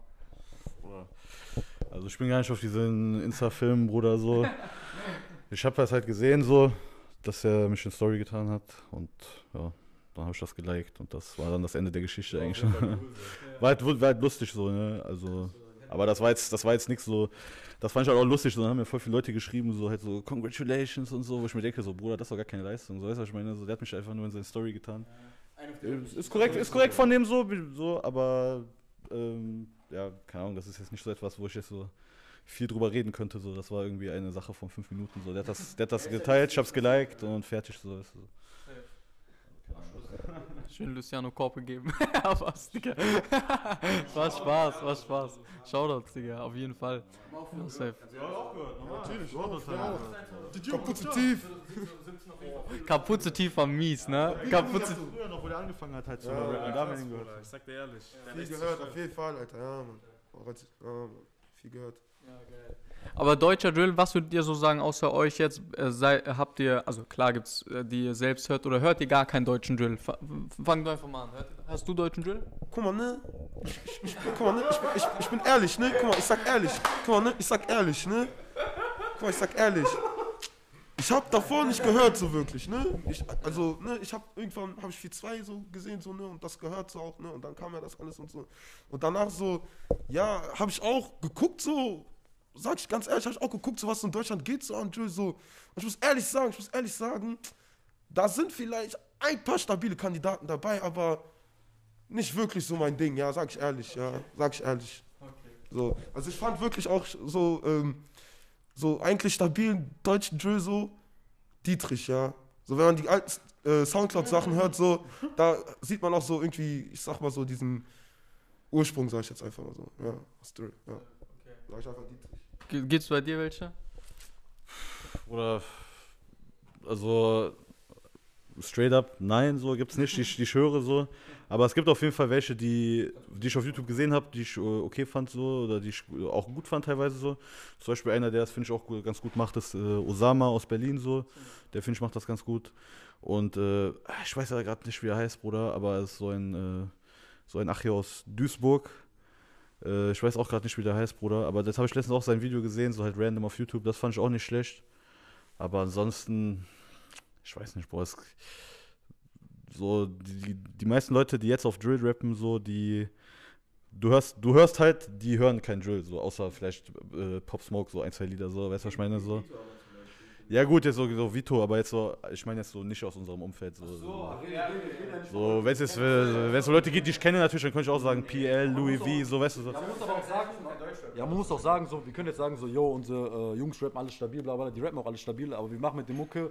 Also ich bin gar nicht auf diesen Insta-Film, Bruder, so. Ich habe das halt gesehen, so, dass er mich in Story getan hat und ja, dann habe ich das geliked und das war dann das Ende der Geschichte eigentlich. War halt lustig so, ne, also, aber das war jetzt nichts so, das fand ich halt auch lustig, so, dann haben mir voll viele Leute geschrieben, so halt so, congratulations und so, wo ich mir denke, so, Bruder, das war gar keine Leistung, so, weißt du, was ich meine, so, der hat mich einfach nur in seine Story getan. Ist korrekt von dem so, aber, ja, keine Ahnung, das ist jetzt nicht so etwas, wo ich jetzt so viel drüber reden könnte, so, das war irgendwie eine Sache von 5 Minuten, so, der hat das geteilt, ich hab's geliked und fertig, so, weißt du. Schön Luciano Korb gegeben. Was, Digga. War Spaß. Shoutouts, Digga, auf jeden Fall. Ja, safe. Natürlich, Kapuze tief. Kapuze tief war mies, ne? Kapuze. Früher noch, wo der angefangen hat, halt zu rappen, da haben wir ihn gehört. Ich sag dir ehrlich. Viel gehört, auf jeden Fall, Alter, ja, Mann. Ja, viel gehört. Aber deutscher Drill, was würdet ihr so sagen, außer euch jetzt, habt ihr, also klar gibt's, die ihr selbst hört, oder hört ihr gar keinen deutschen Drill? Fang du einfach mal an. Hast du deutschen Drill? Guck mal, ne? Ich bin ehrlich, ne? Guck mal, ich sag ehrlich. Guck mal, ne? Ich sag ehrlich, ne? Guck mal, ich sag ehrlich. ich habe davor nicht gehört so wirklich, ne? Ich habe irgendwann, habe ich 4-2 so gesehen, so, ne? Und das gehört so auch, ne? Und dann kam ja das alles und so. Und danach so, ja, habe ich auch geguckt so, sag ich ganz ehrlich, habe ich auch geguckt, so was in Deutschland geht so an Drill so. Und ich muss ehrlich sagen, da sind vielleicht ein paar stabile Kandidaten dabei, aber nicht wirklich so mein Ding, ja, sag ich ehrlich. Okay. So, also ich fand wirklich auch so eigentlich stabilen deutschen Drill so Dietrich, ja. So wenn man die alten Soundcloud-Sachen hört, so, da sieht man auch so irgendwie, ich sag mal so diesen Ursprung, sag ich jetzt einfach mal so, ja, aus Drill, ja. Okay. Sag ich einfach Dietrich. Gibt's bei dir welche? Oder, also, straight up, nein, so gibt's nicht, die ich höre so. Aber es gibt auf jeden Fall welche, die ich auf YouTube gesehen habe, die ich okay fand so, oder die ich auch gut fand teilweise so. Zum Beispiel einer, der das, finde ich, auch ganz gut macht, ist Osama aus Berlin so. Der, finde ich, macht das ganz gut. Und ich weiß ja gerade nicht, wie er heißt, Bruder, aber er ist so ein Achie aus Duisburg. Ich weiß auch gerade nicht, wie der heißt, Bruder, aber das habe ich letztens auch sein Video gesehen, so halt random auf YouTube, das fand ich auch nicht schlecht. Aber ansonsten, ich weiß nicht, Bruder, so die meisten Leute, die jetzt auf Drill rappen, so du hörst halt, die hören kein Drill, so außer vielleicht Pop Smoke, so 1, 2 Lieder, so, weißt du, was ich meine, so. Ja gut, jetzt so Vito, aber jetzt so, ich meine jetzt so nicht aus unserem Umfeld, so wenn es so Leute gibt, die ich kenne natürlich, dann könnte ich auch sagen PL, Louis V, so, weißt du, so. Ja, man muss aber auch sagen, man muss auch sagen, so, wir können jetzt sagen, so, yo, unsere Jungs rappen alles stabil, bla bla, die rappen auch alles stabil, aber wir machen mit der Mucke,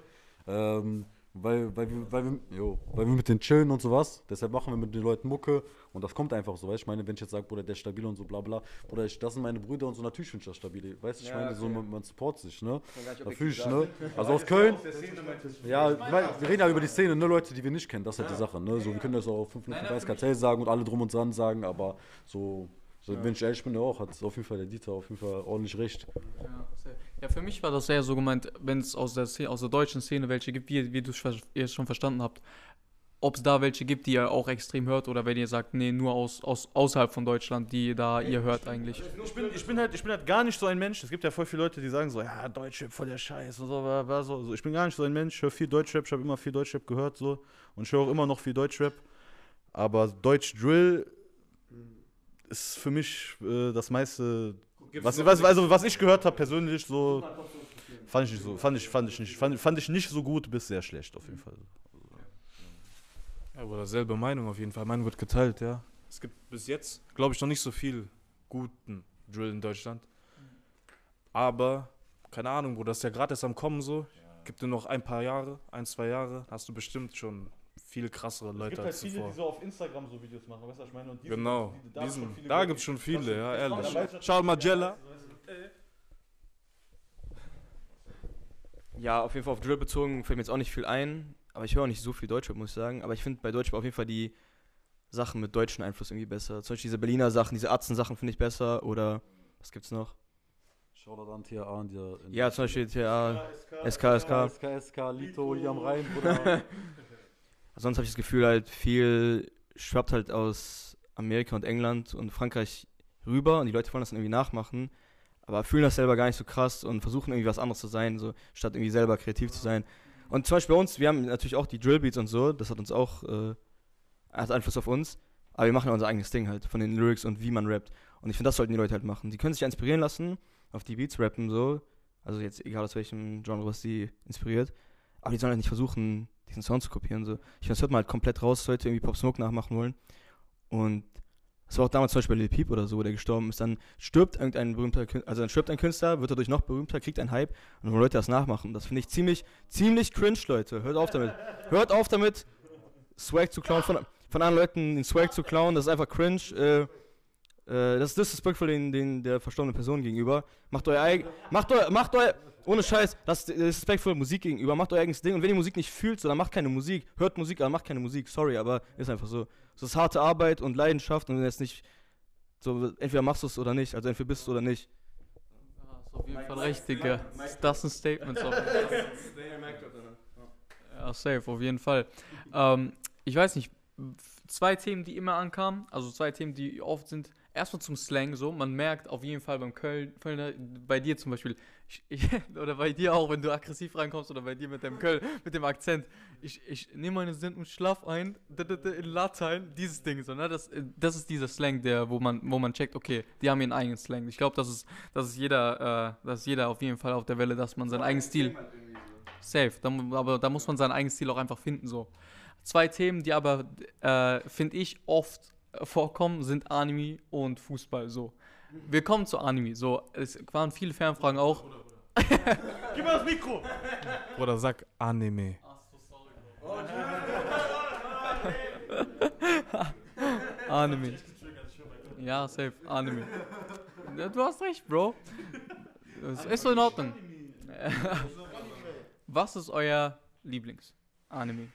weil wir mit denen chillen und sowas, deshalb machen wir mit den Leuten Mucke und das kommt einfach so, weißt du, ich meine, wenn ich jetzt sage, Bruder, der ist stabil und so bla bla, Bruder, das sind meine Brüder und so, natürlich finde ich das stabil, weißt du, ich meine, so, man supportet sich, ne, da fühle ich, ne, also aus Köln, ja, wir reden ja über die Szene, ne, Leute, die wir nicht kennen, das ist halt die Sache, ne, so, wir können das auch auf 5 Minuten Weiß Kartell sagen und alle drum und dran sagen, aber so, wenn ich ehrlich bin, auch, hat auf jeden Fall der Dieter auf jeden Fall ordentlich recht. Ja, für mich war das eher so gemeint, wenn es aus der deutschen Szene welche gibt, wie ihr es schon verstanden habt, ob es da welche gibt, die ihr auch extrem hört, oder wenn ihr sagt, nee, nur außerhalb von Deutschland, die da ihr hört eigentlich. Ich bin halt gar nicht so ein Mensch. Es gibt ja voll viele Leute, die sagen so, ja, Deutschrap voll der Scheiß und so. Ich bin gar nicht so ein Mensch, ich höre viel Deutschrap, ich habe immer viel Deutschrap gehört so und ich höre auch immer noch viel Deutschrap. Aber Deutsch-Drill ist für mich das meiste, was ich gehört habe persönlich, so fand ich nicht so gut bis sehr schlecht auf jeden Fall. Ja, aber dasselbe Meinung auf jeden Fall. Meinung wird geteilt, ja. Es gibt bis jetzt, glaube ich, noch nicht so viel guten Drill in Deutschland. Aber, keine Ahnung, Bro, das ist ja gerade erst am Kommen so. Gibt dir noch ein paar Jahre, 1, 2 Jahre, hast du bestimmt schon viel krassere Leute als zuvor. Es gibt halt viele, die so auf Instagram so Videos machen, weißt du, was ich meine? Und genau, da gibt es schon viele, ja, ehrlich. Charles Magella. Ja, auf jeden Fall auf Drill bezogen fällt mir jetzt auch nicht viel ein, aber ich höre auch nicht so viel Deutschrap, muss ich sagen. Aber ich finde bei Deutschrap auf jeden Fall die Sachen mit deutschen Einfluss irgendwie besser. Zum Beispiel diese Berliner Sachen, diese Atzen-Sachen finde ich besser. Oder was gibt's noch? Shoutout an TA und ja, zum Beispiel TA, SK, Lito hier am Rhein, Bruder. Sonst habe ich das Gefühl, halt viel schwappt halt aus Amerika und England und Frankreich rüber und die Leute wollen das dann irgendwie nachmachen, aber fühlen das selber gar nicht so krass und versuchen irgendwie was anderes zu sein, so statt irgendwie selber kreativ zu sein. Und zum Beispiel bei uns, wir haben natürlich auch die Drillbeats und so, das hat uns auch hat Einfluss auf uns, aber wir machen ja unser eigenes Ding halt, von den Lyrics und wie man rappt. Und ich finde, das sollten die Leute halt machen. Die können sich ja inspirieren lassen, auf die Beats rappen so, also jetzt egal aus welchem Genre, was die inspiriert, aber die sollen halt nicht versuchen, diesen Sound zu kopieren. So. Ich finde, das hört man halt komplett raus, Leute irgendwie Pop Smoke nachmachen wollen. Und das war auch damals zum Beispiel bei Lil Peep oder so, der gestorben ist. Dann stirbt irgendein berühmter Künstler, also dann stirbt ein Künstler, wird dadurch noch berühmter, kriegt einen Hype und wollen Leute das nachmachen. Das finde ich ziemlich cringe, Leute. Hört auf damit. Hört auf damit, Swag zu klauen, von anderen Leuten den Swag zu klauen. Das ist einfach cringe. Das ist disrespectful der verstorbenen Person gegenüber. Macht euer ohne Scheiß, das ist disrespectful Musik gegenüber, macht euer eigenes Ding und wenn ihr Musik nicht fühlt, so, dann macht keine Musik, hört Musik, aber macht keine Musik, sorry, aber ist einfach so. Es ist harte Arbeit und Leidenschaft und wenn jetzt nicht, so, entweder machst du es oder nicht, also entweder bist du oder nicht. Ja, ist auf jeden Fall recht, Digga. Das ist ein Statement. Ja, safe, auf jeden Fall. Ich weiß nicht, 2 Themen, die immer ankamen, also 2 Themen, die oft sind, erstmal zum Slang so, man merkt auf jeden Fall beim Kölner, bei dir zum Beispiel, oder bei dir auch, wenn du aggressiv reinkommst oder bei dir mit dem Köln, mit dem Akzent, ich nehme meine Sinn und schlaf ein, in Latein, dieses Ding so, ne, das ist dieser Slang, wo man checkt, okay, die haben ihren eigenen Slang. Ich glaube, das ist jeder auf jeden Fall auf der Welle, dass man seinen eigenen Stil, safe, aber da muss man seinen eigenen Stil auch einfach finden so. 2 Themen, die aber, finde ich, oft vorkommen, sind Anime und Fußball, so. Wir kommen zu Anime, so. Es waren viele Fernfragen auch. Gib mir das Mikro! Bruder, sag Anime. Anime. Ja, safe, Anime. Ja, du hast recht, Bro. Das ist so in Ordnung. Was ist euer Lieblings-Anime?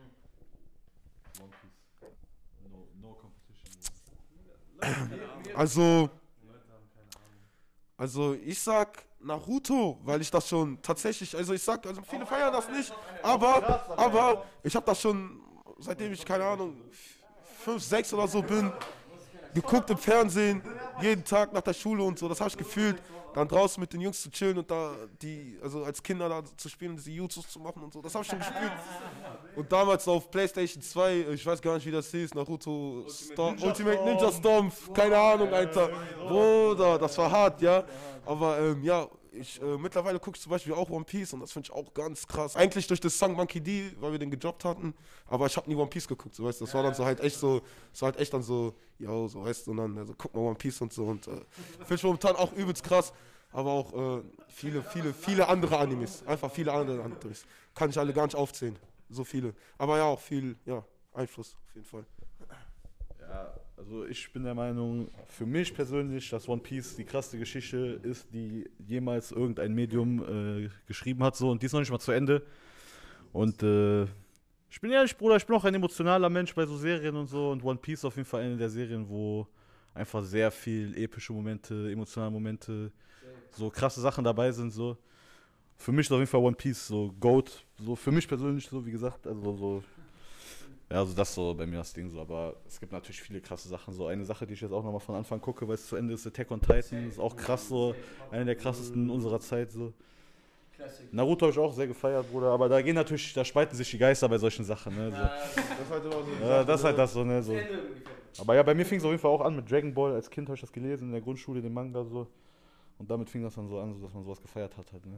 Also ich sag Naruto, weil ich das schon tatsächlich, also viele feiern das nicht, aber ich habe das schon, seitdem ich, keine Ahnung, 5, 6 oder so bin, geguckt im Fernsehen, jeden Tag nach der Schule und so, das habe ich gefühlt, dann draußen mit den Jungs zu chillen und da also als Kinder da zu spielen und diese Jutsus zu machen und so, das habe ich schon gespielt. Und damals auf PlayStation 2, ich weiß gar nicht, wie das hieß, Naruto Ultimate Ninja Storm, keine Ahnung, Alter. Bruder, das war hart, ja. Aber ja, mittlerweile gucke ich zum Beispiel auch One Piece und das finde ich auch ganz krass. Eigentlich durch das Song Monkey D, weil wir den gejobbt hatten, aber ich habe nie One Piece geguckt, so weißt du. Das war dann so halt echt so, ja, so weißt du, und dann, also guck mal One Piece und so und finde ich momentan auch übelst krass. Aber auch viele andere Animes, einfach viele andere Animes. Kann ich alle gar nicht aufzählen, so viele. Aber ja, auch viel, ja, Einfluss auf jeden Fall. Ja, also ich bin der Meinung, für mich persönlich, dass One Piece die krasseste Geschichte ist, die jemals irgendein Medium geschrieben hat. So, und die ist noch nicht mal zu Ende. Und ich bin ehrlich, Bruder, ich bin auch ein emotionaler Mensch bei so Serien und so. Und One Piece ist auf jeden Fall eine der Serien, wo einfach sehr viel epische Momente, emotionale Momente, so krasse Sachen dabei sind. So. Für mich ist auf jeden Fall One Piece so GOAT. So für mich persönlich, so wie gesagt, also so. Ja, also das so bei mir das Ding so, aber es gibt natürlich viele krasse Sachen. So eine Sache, die ich jetzt auch nochmal von Anfang gucke, weil es zu Ende ist, Attack on Titan, ist auch krass so, eine der krassesten unserer Zeit so. Naruto habe ich auch sehr gefeiert, Bruder, aber da spalten sich die Geister bei solchen Sachen, ne? So. Das ist halt immer so. Ja, das ist halt das so, ne? So. Aber ja, bei mir fing es auf jeden Fall auch an mit Dragon Ball. Als Kind habe ich das gelesen in der Grundschule, den Manga so. Und damit fing das dann so an, so, dass man sowas gefeiert hat halt, ne?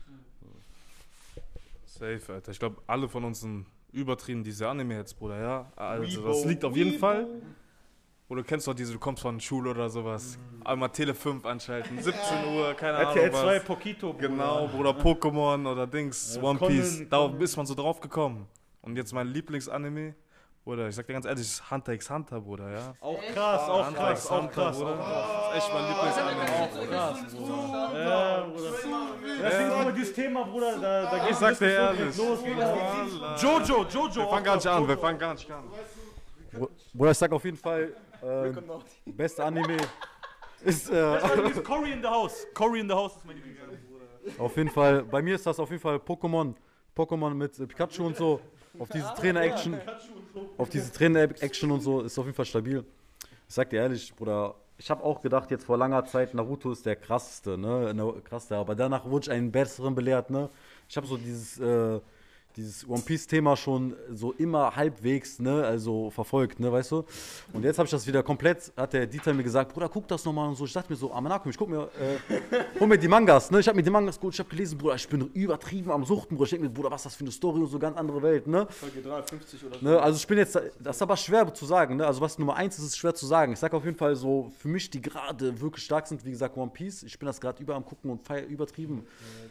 Safe, Alter. Ich glaube, alle von uns sind übertrieben diese Anime jetzt, Bruder, ja. Also das liegt auf jeden Fall. Oder du kennst doch diese, du kommst von Schule oder sowas. Einmal Tele 5 anschalten, 17 Uhr, keine Ahnung RTL was. 2, Pokito, Bruder. Genau, Bruder, Pokémon oder Dings, One Piece. Conan. Da ist man so drauf gekommen. Und jetzt mein Lieblingsanime, Bruder, ich sag dir ganz ehrlich, ist Hunter x Hunter, Bruder, ja. Auch krass, auch Hunter krass, x auch Hunter, krass. Bruder. Das ist echt mein Lieblingsanime. Ja, Bruder. Deswegen auch mal dieses Thema, Bruder, da Ich geht's sag dir los. ehrlich. Jojo. Wir fangen gar nicht an, wir fangen gar nicht an. Bruder, ich sag auf jeden Fall, beste Anime ist Cory in the House. Cory in the House ist mein Lieblingsanime, Bruder. auf jeden Fall, bei mir ist das auf jeden Fall Pokémon. Pokémon mit Pikachu und so. Auf diese Trainer-Action und so ist auf jeden Fall stabil. Ich sag dir ehrlich, Bruder, ich habe auch gedacht, jetzt vor langer Zeit, Naruto ist der krasseste, ne? Aber danach wurde ich einen besseren belehrt, ne? Ich habe so dieses One Piece-Thema schon so immer halbwegs, ne, also verfolgt, ne, weißt du? Und jetzt habe ich das wieder komplett, hat der Dieter mir gesagt, Bruder, guck das nochmal und so. Ich dachte mir so, Amanakum, hol mir die Mangas, ne? Ich habe mir die Mangas geholt, ich habe gelesen, Bruder, ich bin übertrieben am Suchten, Bruder. Ich denke mir, Bruder, was ist das für eine Story und so, ganz andere Welt, ne? Folge 350 oder so. Ne, also ich bin jetzt, das ist aber schwer zu sagen, ne? Also was Nummer 1 ist, ist schwer zu sagen. Ich sag auf jeden Fall so, für mich, die gerade wirklich stark sind, wie gesagt, One Piece. Ich bin das gerade am Gucken und feier übertrieben.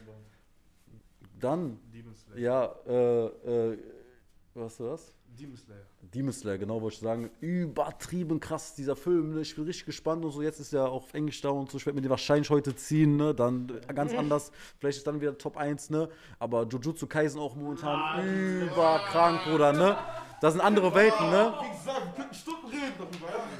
Dann, ja, was ist das? Demon Slayer, genau, wollte ich sagen. Übertrieben krass, dieser Film, ne? Ich bin richtig gespannt und so. Jetzt ist er auch auf Englisch da und so. Ich werde mir den wahrscheinlich heute ziehen, ne? Dann ganz anders. Vielleicht ist dann wieder Top 1, ne? Aber Jujutsu Kaisen auch momentan überkrank, Bruder, ne? Das sind andere Welten, ne? Wie gesagt, wir könnten Stunden reden darüber.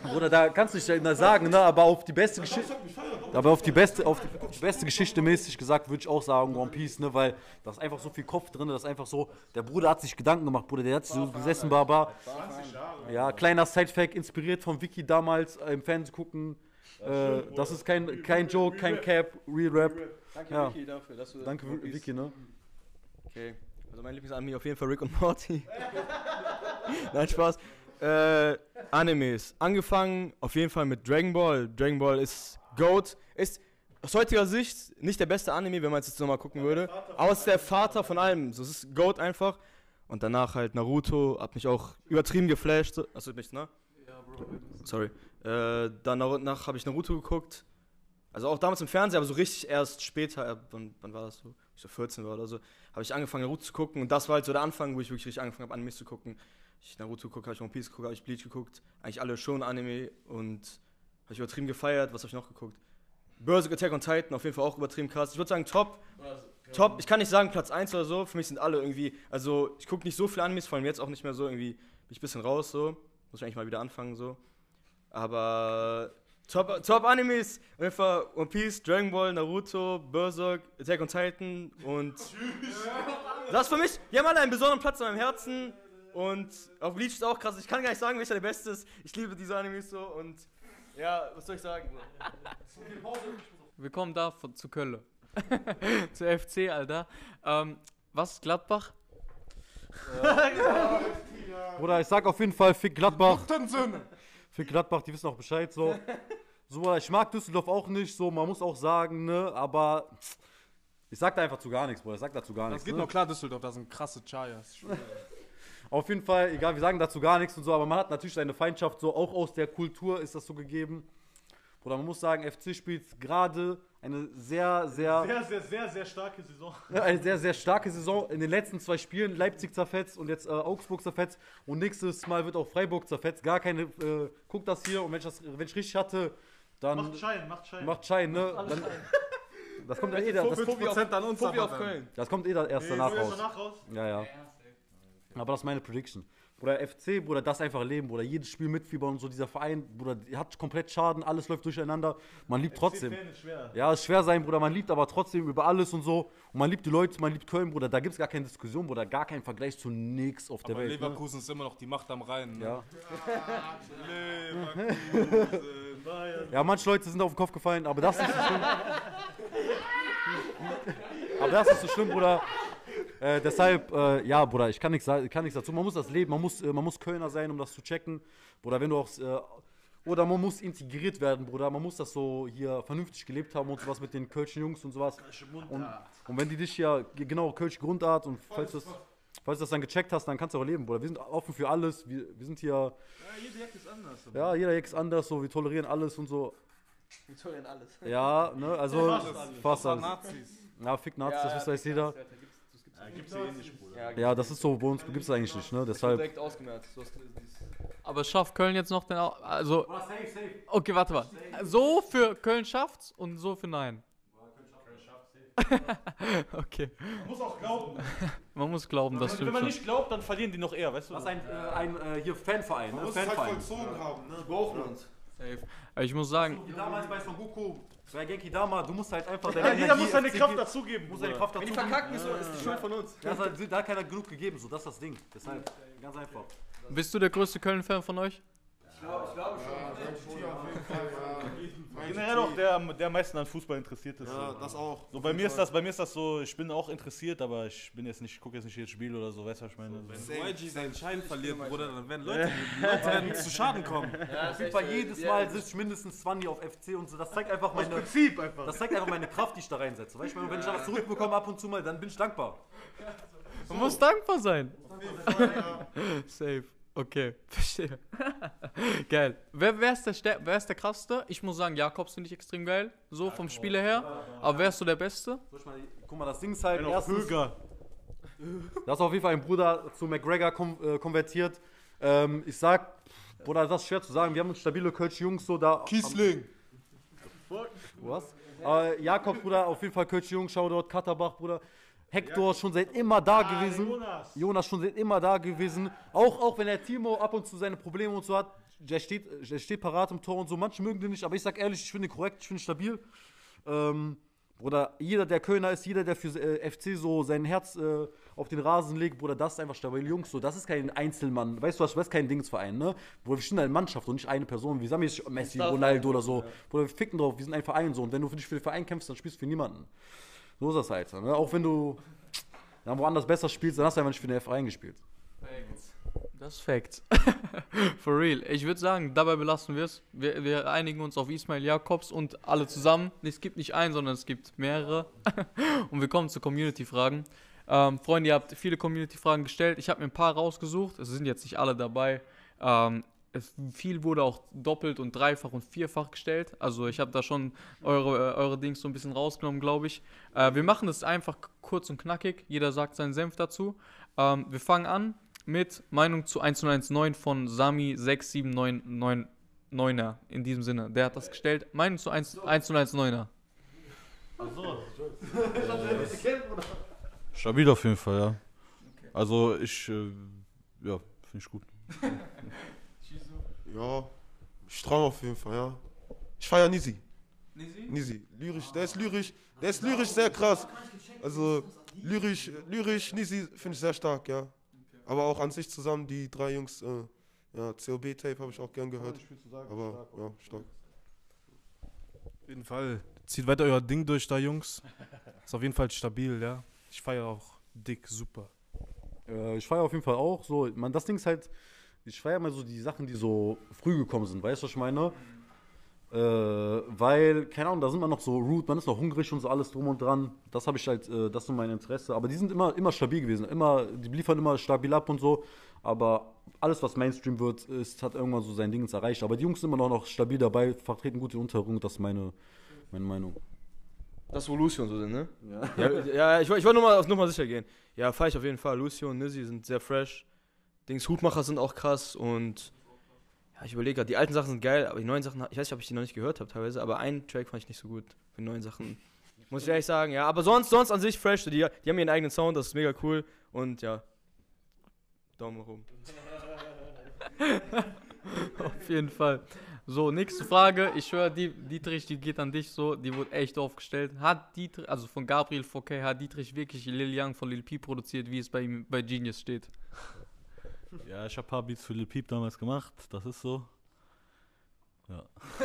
Bruder, da kannst du nicht sagen, ne? Aber auf die beste Geschichte. Aber auf die beste Geschichte mäßig gesagt, würde ich auch sagen One Piece, ne? Weil da ist einfach so viel Kopf drin, das ist einfach so. Der Bruder hat sich Gedanken gemacht, Bruder, der hat sich so gesessen, Baba. Ja, kleiner Sidefact, inspiriert von Vicky damals im Fernsehen gucken. Das ist kein Joke, kein Cap, Real Rap. Danke, Ja. Vicky, dafür, dass du Danke, One Piece- Vicky, ne? Okay, also mein Lieblingsanime auf jeden Fall Rick und Morty. Nein, Spaß. Animes. Angefangen auf jeden Fall mit Dragon Ball. Dragon Ball ist GOAT. Ist aus heutiger Sicht nicht der beste Anime, wenn man es jetzt nochmal gucken würde. Aber es ist der Vater von allem. So, es ist GOAT einfach. Und danach halt Naruto. Hat mich auch übertrieben geflasht. Achso, mich, ne? Ja, Bro. Sorry. Danach habe ich Naruto geguckt. Also auch damals im Fernsehen, aber so richtig erst später, wann war das so? Ich so 14 war oder so, habe ich angefangen Naruto zu gucken und das war halt so der Anfang, wo ich wirklich richtig angefangen habe, Animes zu gucken. Ich Naruto geguckt, habe ich One Piece geguckt, habe ich Bleach geguckt, eigentlich alle schon Anime und habe ich übertrieben gefeiert. Was habe ich noch geguckt? Berserk, Attack on Titan, auf jeden Fall auch übertrieben krass. Ich würde sagen Top, ich kann nicht sagen Platz 1 oder so, für mich sind alle irgendwie, also ich gucke nicht so viele Animes, vor allem jetzt auch nicht mehr so, irgendwie bin ich ein bisschen raus so, muss ich eigentlich mal wieder anfangen so. Aber Top Animes, einfach One Piece, Dragon Ball, Naruto, Berserk, Attack on Titan und das ist für mich, die haben alle einen besonderen Platz in meinem Herzen und auf Bleach ist auch krass, ich kann gar nicht sagen, welcher der Beste ist, ich liebe diese Animes so und ja, was soll ich sagen? Wir kommen da zu Köln. Zu FC, Alter. Was ist Gladbach? Bruder, ich sag auf jeden Fall, fick Gladbach. Fick Gladbach, die wissen auch Bescheid, so. So, Bruder, ich mag Düsseldorf auch nicht, so, man muss auch sagen, ne, aber ich sag da einfach zu gar nichts, Bruder, ich sag dazu gar Das nichts. geht Ne? noch klar, Düsseldorf, das sind krasse Chayas. Auf jeden Fall, egal, wir sagen dazu gar nichts und so, aber man hat natürlich seine Feindschaft, so, auch aus der Kultur ist das so gegeben. Bruder, man muss sagen, FC spielt gerade eine sehr starke Saison. eine sehr, sehr starke Saison. In den letzten 2 Spielen Leipzig zerfetzt und jetzt Augsburg zerfetzt. Und nächstes Mal wird auch Freiburg zerfetzt. Gar keine, guckt das hier und wenn ich richtig hatte, dann... Macht Schein, ne? Dann, das kommt ja eh, das, 5% an uns. Fobi auf Köln. das kommt eh erst danach raus. Ja. Aber das ist meine Prediction. Bruder, FC, Bruder, das einfach Leben, Bruder. Jedes Spiel mitfiebern und so, dieser Verein, Bruder, hat komplett Schaden, alles läuft durcheinander. Man liebt trotzdem. Ja, es ist schwer sein, Bruder, man liebt aber trotzdem über alles und so. Und man liebt die Leute, man liebt Köln, Bruder. Da gibt es gar keine Diskussion, Bruder, gar keinen Vergleich zu nix auf der Aber Welt. Leverkusen ist immer noch die Macht am Rhein. Ne? Ja. Leverkusen. Ja, manche Leute sind auf den Kopf gefallen, aber das ist nicht so schlimm. Aber das ist so schlimm, Bruder. Deshalb, ja, Bruder, ich kann nichts dazu. Man muss das leben, man muss Kölner sein, um das zu checken. Bruder, wenn du auch, oder man muss integriert werden, Bruder. Man muss das so hier vernünftig gelebt haben und sowas mit den Kölschen Jungs und sowas. Und wenn die dich hier, genau, Kölsche Grundart und falls du das dann gecheckt hast, dann kannst du auch leben, Bruder. Wir sind offen für alles, wir sind hier... Ja, Jeder Jack ist anders. Ja, jeder Jack ist anders, so, wir tolerieren alles und so. Wir tolerieren alles. Ja, ne, also fast Das alles. waren Nazis. Ja, fick Nazis, das weiß jeder. Gibt's ja eh nicht, Bruder. Ja, das ist so, bei uns gibt es eigentlich nicht, ne, deshalb... Direkt ausgemerzt. Du hast Aber schafft Köln jetzt noch den... Also... Okay, warte mal. So für Köln schafft's und so für nein. Okay. Man muss auch glauben. Man muss glauben, das Wenn stimmt man schon. nicht glaubt, dann verlieren die noch eher, weißt du? Das ist ein hier Fanverein, ne, Man muss es halt vollzogen haben, ne? Wir brauchen uns. Safe. Aber ich muss sagen, Damals bei Son Goku, bei Genki Dama, du musst halt einfach Ja, jeder muss seine Kraft dazugeben. muss seine Bruder. Kraft Wenn die dazu verkacken, ist die Schuld von uns. da hat keiner genug gegeben, so, das ist das Ding. Deshalb, ganz einfach. bist du der größte Köln-Fan von euch? Ich glaube schon. Generell auch der am meisten an Fußball interessiert ist. Ja, so. das auch. So, bei mir ist das so, ich bin auch interessiert, aber ich gucke jetzt nicht jedes Spiel oder so, weißt du, was ich meine? Wenn YG seinen Schein verliert, Bruder, dann werden Leute werden zu Schaden kommen. Auf jeden Fall jedes Mal sitze ich mindestens 20 auf FC und so, das zeigt einfach meine... Prinzip einfach. Das zeigt einfach meine Kraft, die ich da reinsetze. Weißt du, wenn ich da was zurückbekomme ab und zu mal, dann bin ich dankbar. Man muss dankbar sein. Safe. Okay, verstehe. Geil. Wer ist der krasseste? Ich muss sagen, Jakobs finde ich extrem geil. So vom Spieler her. Aber wer ist so der Beste? Guck mal, das Ding ist halt Noch erstens... Höger. Das ist auf jeden Fall ein Bruder zu McGregor konvertiert. Ich sag, Bruder, das ist schwer zu sagen. Wir haben uns stabile Kölsche Jungs so da... Kiesling. Was? Jakob, Bruder, auf jeden Fall Kölsche Jungs, Shoutout, Katterbach, Bruder. Hector schon seit immer da gewesen. Jonas schon seit immer da gewesen. Auch wenn der Timo ab und zu seine Probleme und so hat. der steht parat im Tor und so. Manche mögen den nicht, aber ich sag ehrlich, ich finde ihn korrekt, ich finde ihn stabil. Bruder, jeder, der Kölner ist, jeder, der für FC so sein Herz auf den Rasen legt, Bruder, das ist einfach stabil. Jungs, so, das ist kein Einzelmann, weißt du was, das ist kein Dingsverein, ne? Bruder, wir sind eine Mannschaft und nicht eine Person. Wir sagen nicht Messi, Ronaldo oder so. Bruder, wir ficken drauf, wir sind ein Verein so. Und wenn du für dich für den Verein kämpfst, dann spielst du für niemanden. So ist das halt. Ne? Auch wenn du dann woanders besser spielst, dann hast du einfach nicht für den Verein gespielt. Das ist Fact. For real. Ich würde sagen, dabei belassen wir es. Wir einigen uns auf Ismail Jakobs und alle zusammen. Es gibt nicht einen, sondern es gibt mehrere. Und wir kommen zu Community-Fragen. Freunde, ihr habt viele Community-Fragen gestellt. Ich habe mir ein paar rausgesucht. Es sind jetzt nicht alle dabei. Viel wurde auch doppelt und dreifach und vierfach gestellt. Also ich habe da schon eure Dings so ein bisschen rausgenommen, glaube ich. Wir machen das einfach kurz und knackig. Jeder sagt seinen Senf dazu. Wir fangen an mit Meinung zu 1019 von Sami6799er. In diesem Sinne, der hat das gestellt. Meinung zu 1019er. Achso. Stabil auf jeden Fall, ja. Also ich, ja, finde ich gut. Ja, stramm auf jeden Fall, ja. Ich feier Nisi. Nisi. Lyrisch, der ist lyrisch sehr krass. Also lyrisch, Nisi finde ich sehr stark, ja. Aber auch an sich zusammen, die drei Jungs, ja, COB-Tape habe ich auch gern gehört. Aber ja, stark. Auf jeden Fall. Zieht weiter euer Ding durch da, Jungs. Ist auf jeden Fall stabil, ja. Ich feiere auch dick, super. Ich feiere auf jeden Fall auch so. Man, das Ding ist halt, ich feiere mal so die Sachen, die so früh gekommen sind. Weißt du, was ich meine? Weil, keine Ahnung, da sind wir noch so root, man ist noch hungrig und so alles drum und dran. Das habe ich halt, das ist so mein Interesse. Aber die sind immer stabil gewesen. Die liefern immer stabil ab und so. Aber alles, was Mainstream wird, hat irgendwann so sein Ding erreicht. Aber die Jungs sind immer noch stabil dabei, vertreten gute Unterrung. Das ist meine Meinung. Das, wo Lucio und so sind, ne? Ja, ich wollte nur mal auf Nummer sicher gehen. Ja, feier ich auf jeden Fall. Lucio und Nizzy sind sehr fresh. Hutmacher sind auch krass und ja, ich überlege gerade, die alten Sachen sind geil, aber die neuen Sachen, ich weiß nicht, ob ich die noch nicht gehört habe teilweise, aber einen Track fand ich nicht so gut. Die neuen Sachen, muss ich ehrlich sagen, ja. Aber sonst an sich fresh, die haben ihren eigenen Sound, das ist mega cool und ja, Daumen hoch oben. Auf jeden Fall. So, nächste Frage. Ich höre, Dietrich, die geht an dich so. Die wurde echt aufgestellt. Hat Dietrich, also von Gabriel 4K, hat Dietrich wirklich Lil Young von Lil Peep produziert, wie es bei ihm bei Genius steht? Ja, ich habe ein paar Beats für Lil Peep damals gemacht, das ist so. Ja.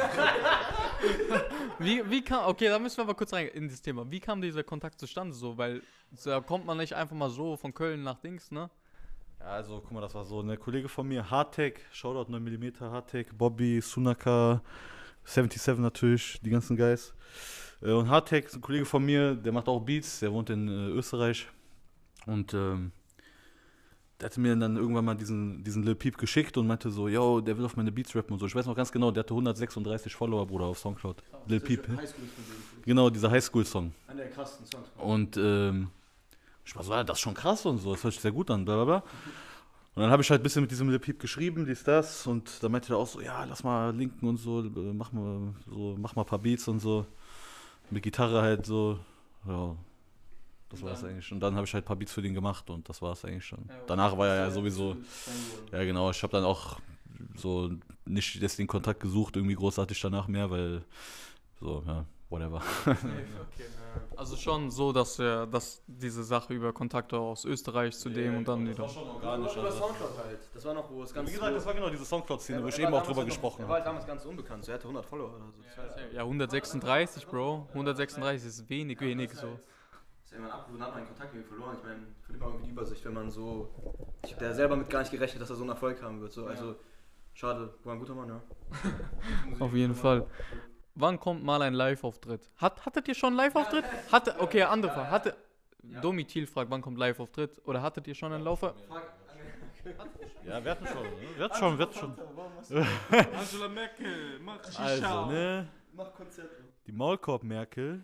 Wie kam, okay, da müssen wir mal kurz rein in das Thema. Wie kam dieser Kontakt zustande so? Weil da kommt man nicht einfach mal so von Köln nach Dings, ne? Ja, also guck mal, das war so ein Kollege von mir, Hardtech, Shoutout 9mm, Hardtech, Bobby, Sunaka, 77 natürlich, die ganzen Guys. Und Hardtech ist ein Kollege von mir, der macht auch Beats, der wohnt in Österreich. Und der hatte mir dann irgendwann mal diesen Lil Peep geschickt und meinte so, yo, der will auf meine Beats rappen und so. Ich weiß noch ganz genau, der hatte 136 Follower, Bruder, auf Soundcloud. Lil Peep. Genau, dieser Highschool-Song. Einer der krassesten Songs. Und ich war so, ja, das ist schon krass und so, das hört sich sehr gut an, bla bla bla. Und dann habe ich halt ein bisschen mit diesem Lil Peep geschrieben, dies, das. Und dann meinte er auch so, ja, lass mal linken und so, mach mal ein paar Beats und so. Mit Gitarre halt so, ja. Das war es eigentlich. Und dann habe ich halt ein paar Beats für den gemacht und das war es eigentlich schon. Danach war er ja sowieso, ja genau, ich habe dann auch so nicht deswegen Kontakt gesucht, irgendwie großartig danach mehr, weil so, ja, whatever. Also schon so, dass diese Sache über Kontakte aus Österreich zu dem und dann wieder. Das war schon organisch. Über Soundcloud halt. Das war noch, wo es ganz. Wie gesagt, das war genau diese Soundcloud-Szene, wo ich eben auch drüber gesprochen habe. Er war halt habe. damals ganz unbekannt, so er hatte 100 Follower oder so. Ja, 136, Bro. 136 ist wenig so. Irgendwann abgewogen hat, man den Kontakt irgendwie verloren. Ich meine, verliert man irgendwie die Übersicht, wenn man so. Ich habe ja selber mit gar nicht gerechnet, dass er so einen Erfolg haben wird. So. Also, schade, war ein guter Mann, ja. Auf jeden Fall. Wann kommt mal ein Live-Auftritt? Hattet ihr schon einen Live-Auftritt? Okay, andere Frage. Domitil fragt, wann kommt Live-Auftritt? Oder hattet ihr schon einen Laufer? Ja, wir hatten schon. Angela Merkel, mach Shisha. Also, ne? Mach Konzerte. Die Maulkorb-Merkel.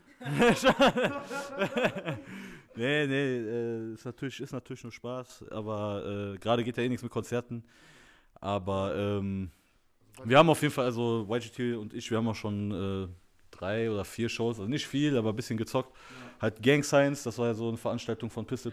Nee, ist natürlich nur Spaß, aber gerade geht ja eh nichts mit Konzerten. Aber wir haben auf jeden Fall, also YGT und ich, wir haben auch schon 3 oder 4 Shows, also nicht viel, aber ein bisschen gezockt. Ja. Halt Gang Science, das war ja so eine Veranstaltung von Pistol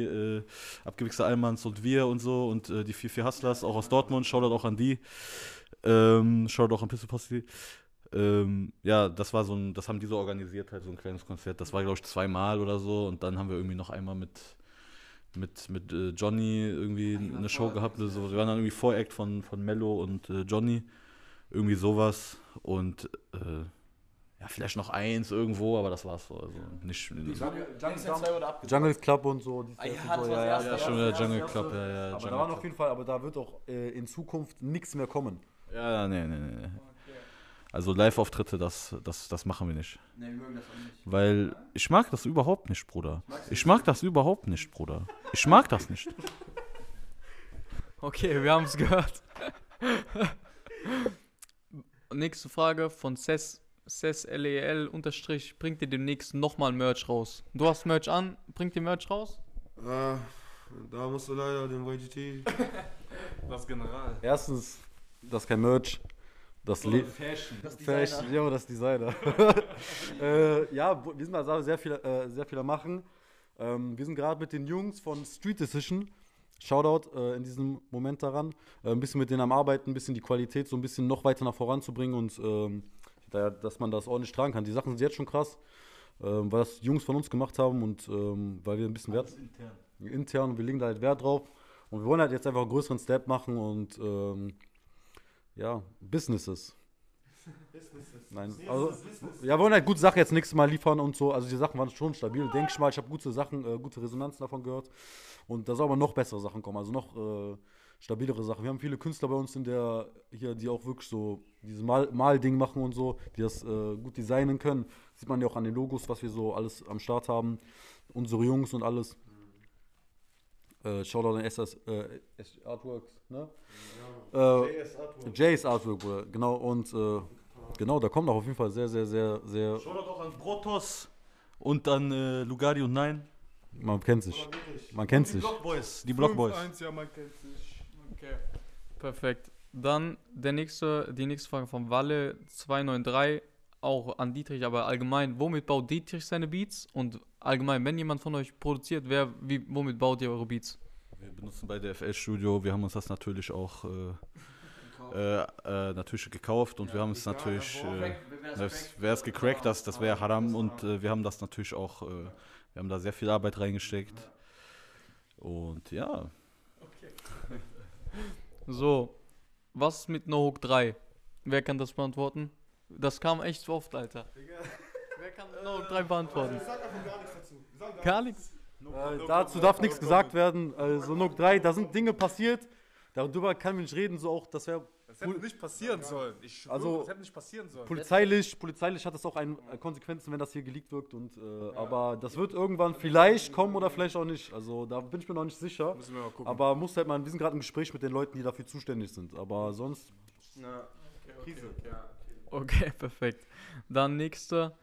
Posse, Abgewichste Allmanns und wir und so und die 4 Hustlers, auch aus Dortmund, Shoutout auch an die. Schaut auch ein bisschen Posse. Ja, das haben die so organisiert, halt so ein kleines Konzert. Das war, glaube ich, 2-mal oder so. Und dann haben wir irgendwie noch einmal mit Johnny irgendwie eine Show gehabt. So. Wir waren dann irgendwie Voract von Mello und Johnny. Irgendwie sowas. Und ja, vielleicht noch eins irgendwo, aber das war's so. Also nicht. Jungle Club und so. Ja, schon der Jungle Club, ja. Aber Jungle da waren Club. auf jeden Fall, aber da wird auch in Zukunft nichts mehr kommen. Ja, nee. Also Live-Auftritte, das machen wir nicht. Ne, wir mögen das auch nicht. Weil ich mag das überhaupt nicht, Bruder. Ich mag das überhaupt nicht, Bruder. Ich mag das nicht. Okay, wir haben es gehört. Nächste Frage von SES-LEL unterstrich, bringt ihr demnächst nochmal Merch raus? Du hast Merch an, bringt ihr Merch raus? Da musst du leider den YGT. Das General. Erstens, das ist kein Merch. Das Fashion. Ja, das Designer. Ja, wir sind da sehr viel am Machen. Wir sind gerade mit den Jungs von Street Decision, Shoutout in diesem Moment daran, ein bisschen mit denen am Arbeiten, ein bisschen die Qualität so ein bisschen noch weiter nach voranzubringen und dass man das ordentlich tragen kann. Die Sachen sind jetzt schon krass, weil das Jungs von uns gemacht haben und weil wir ein bisschen Wert intern und wir legen da halt Wert drauf und wir wollen halt jetzt einfach einen größeren Step machen und ja, Businesses. Nein, also, ja, wir wollen halt gute Sachen jetzt nächstes Mal liefern und so. Also die Sachen waren schon stabil, denke ich mal. Ich habe gute Sachen, gute Resonanzen davon gehört. Und da sollen aber noch bessere Sachen kommen, also noch stabilere Sachen. Wir haben viele Künstler bei uns die auch wirklich so dieses Mal-Ding machen und so, die das gut designen können. Das sieht man ja auch an den Logos, was wir so alles am Start haben. Unsere Jungs und alles. Shoutout an SS Artworks, ne? JS Artwork, Bruder. Genau, und genau, da kommt auch auf jeden Fall sehr. Shoutout auch an Protos und an Lugardi und Nein. Man kennt sich. Die Blockboys. 5-1, ja, man kennt sich. Okay. Perfekt. Dann die nächste Frage von Walle 293, auch an Dietrich, aber allgemein, womit baut Dietrich seine Beats? Und allgemein, wenn jemand von euch produziert, womit baut ihr eure Beats? Wir benutzen bei der FL Studio, wir haben uns das natürlich auch natürlich gekauft und wir haben es natürlich, wäre es gecrackt, das wäre Haram und wir haben das natürlich auch, wir haben da sehr viel Arbeit reingesteckt und ja. So, was mit No Hook 3? Wer kann das beantworten? Das kam echt so oft, Alter. Wer kann No Hook 3 beantworten? Ich sag einfach gar nichts dazu. Gar nichts? Dazu darf nichts gesagt werden. Also Nook 3, da sind Dinge passiert. Darüber kann man nicht reden, so auch, das wäre Das hätte nicht passieren sollen. Also, das hätte nicht passieren sollen. polizeilich hat das auch Konsequenzen, wenn das hier geleakt wird. Und, aber das wird irgendwann vielleicht kommen oder vielleicht auch nicht. Also da bin ich mir noch nicht sicher. Müssen wir mal gucken. Aber muss halt mal, wir sind gerade im Gespräch mit den Leuten, die dafür zuständig sind. Aber sonst. Okay, perfekt. Dann nächste.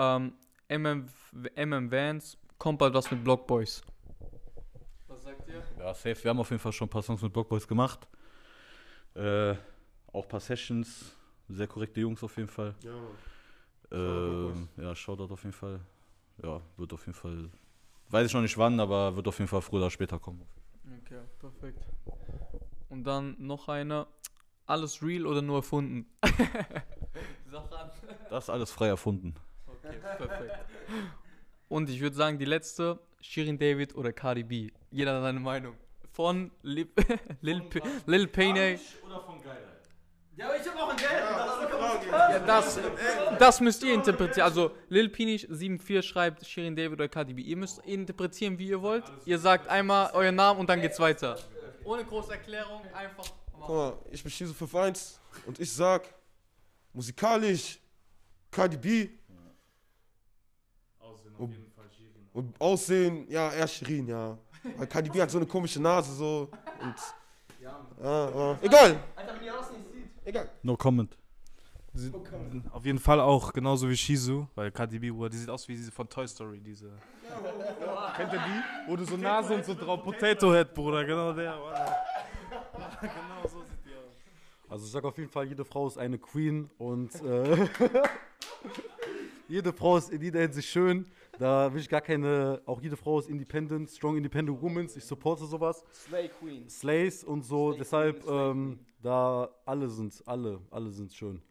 MM Vans, kommt bald was mit Blockboys. Was sagt ihr? Ja, safe. Wir haben auf jeden Fall schon ein paar Songs mit Blockboys gemacht. Auch ein paar Sessions. Sehr korrekte Jungs auf jeden Fall. Ja, Ja, Shoutout auf jeden Fall. Ja, wird auf jeden Fall. Weiß ich noch nicht wann, aber wird auf jeden Fall früher oder später kommen. Okay, perfekt. Und dann noch eine. Alles real oder nur erfunden? Sag an. Das ist alles frei erfunden. Okay, perfekt. Und ich würde sagen, die letzte, Shirin David oder Cardi B. Jeder hat seine Meinung. Von Lil Payne. Oder von Geilheit? Ja, aber ich hab auch ein Geld. Ja, das müsst ihr interpretieren. Also Lil Pinish 74 schreibt Shirin David oder Cardi B. Ihr müsst interpretieren, wie ihr wollt. Ihr sagt einmal euren Namen und dann geht's weiter. Ohne große Erklärung, einfach. Guck mal, ich bin Shizu 51 und ich sag, musikalisch Cardi B Aussehen auf jeden Fall Shirin. und Aussehen, ja, eher Shirin, ja. Weil Cardi B hat so eine komische Nase so und egal. Alter, wenn ihr das nicht sieht. Egal. No comment. Auf jeden Fall auch, genauso wie Shizu, weil Cardi B, die sieht aus wie diese von Toy Story, diese. Kennt ihr die? Wo du so Nase und so drauf, Potato Head, Bruder, genau der. Genau so sieht die aus. Also ich sag auf jeden Fall, jede Frau ist eine Queen und jede Frau ist in jeder Hinsicht schön. Da will ich gar keine, auch jede Frau ist independent, strong independent women. Ich supporte sowas. Slay Queen. Slays und so, deshalb, da alle sind schön.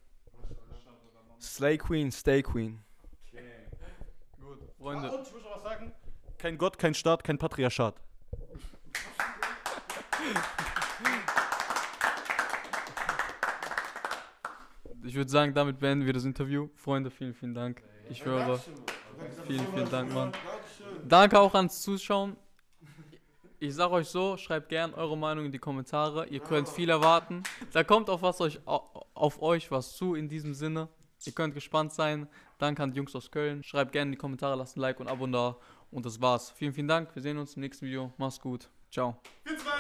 Slay Queen, stay Queen. Gut, Freunde. Und ich muss noch was sagen. Kein Gott, kein Staat, kein Patriarchat. Ich würde sagen, damit beenden wir das Interview. Freunde, vielen, vielen Dank. Ich höre. Vielen, vielen Dank, Mann. Danke auch ans Zuschauen. Ich sag euch so, schreibt gern eure Meinung in die Kommentare. Ihr könnt viel erwarten. Da kommt auf euch was zu in diesem Sinne. Ihr könnt gespannt sein. Danke an die Jungs aus Köln. Schreibt gerne in die Kommentare, lasst ein Like und ein Abo da. Und das war's. Vielen, vielen Dank. Wir sehen uns im nächsten Video. Mach's gut. Ciao. Wir zwei.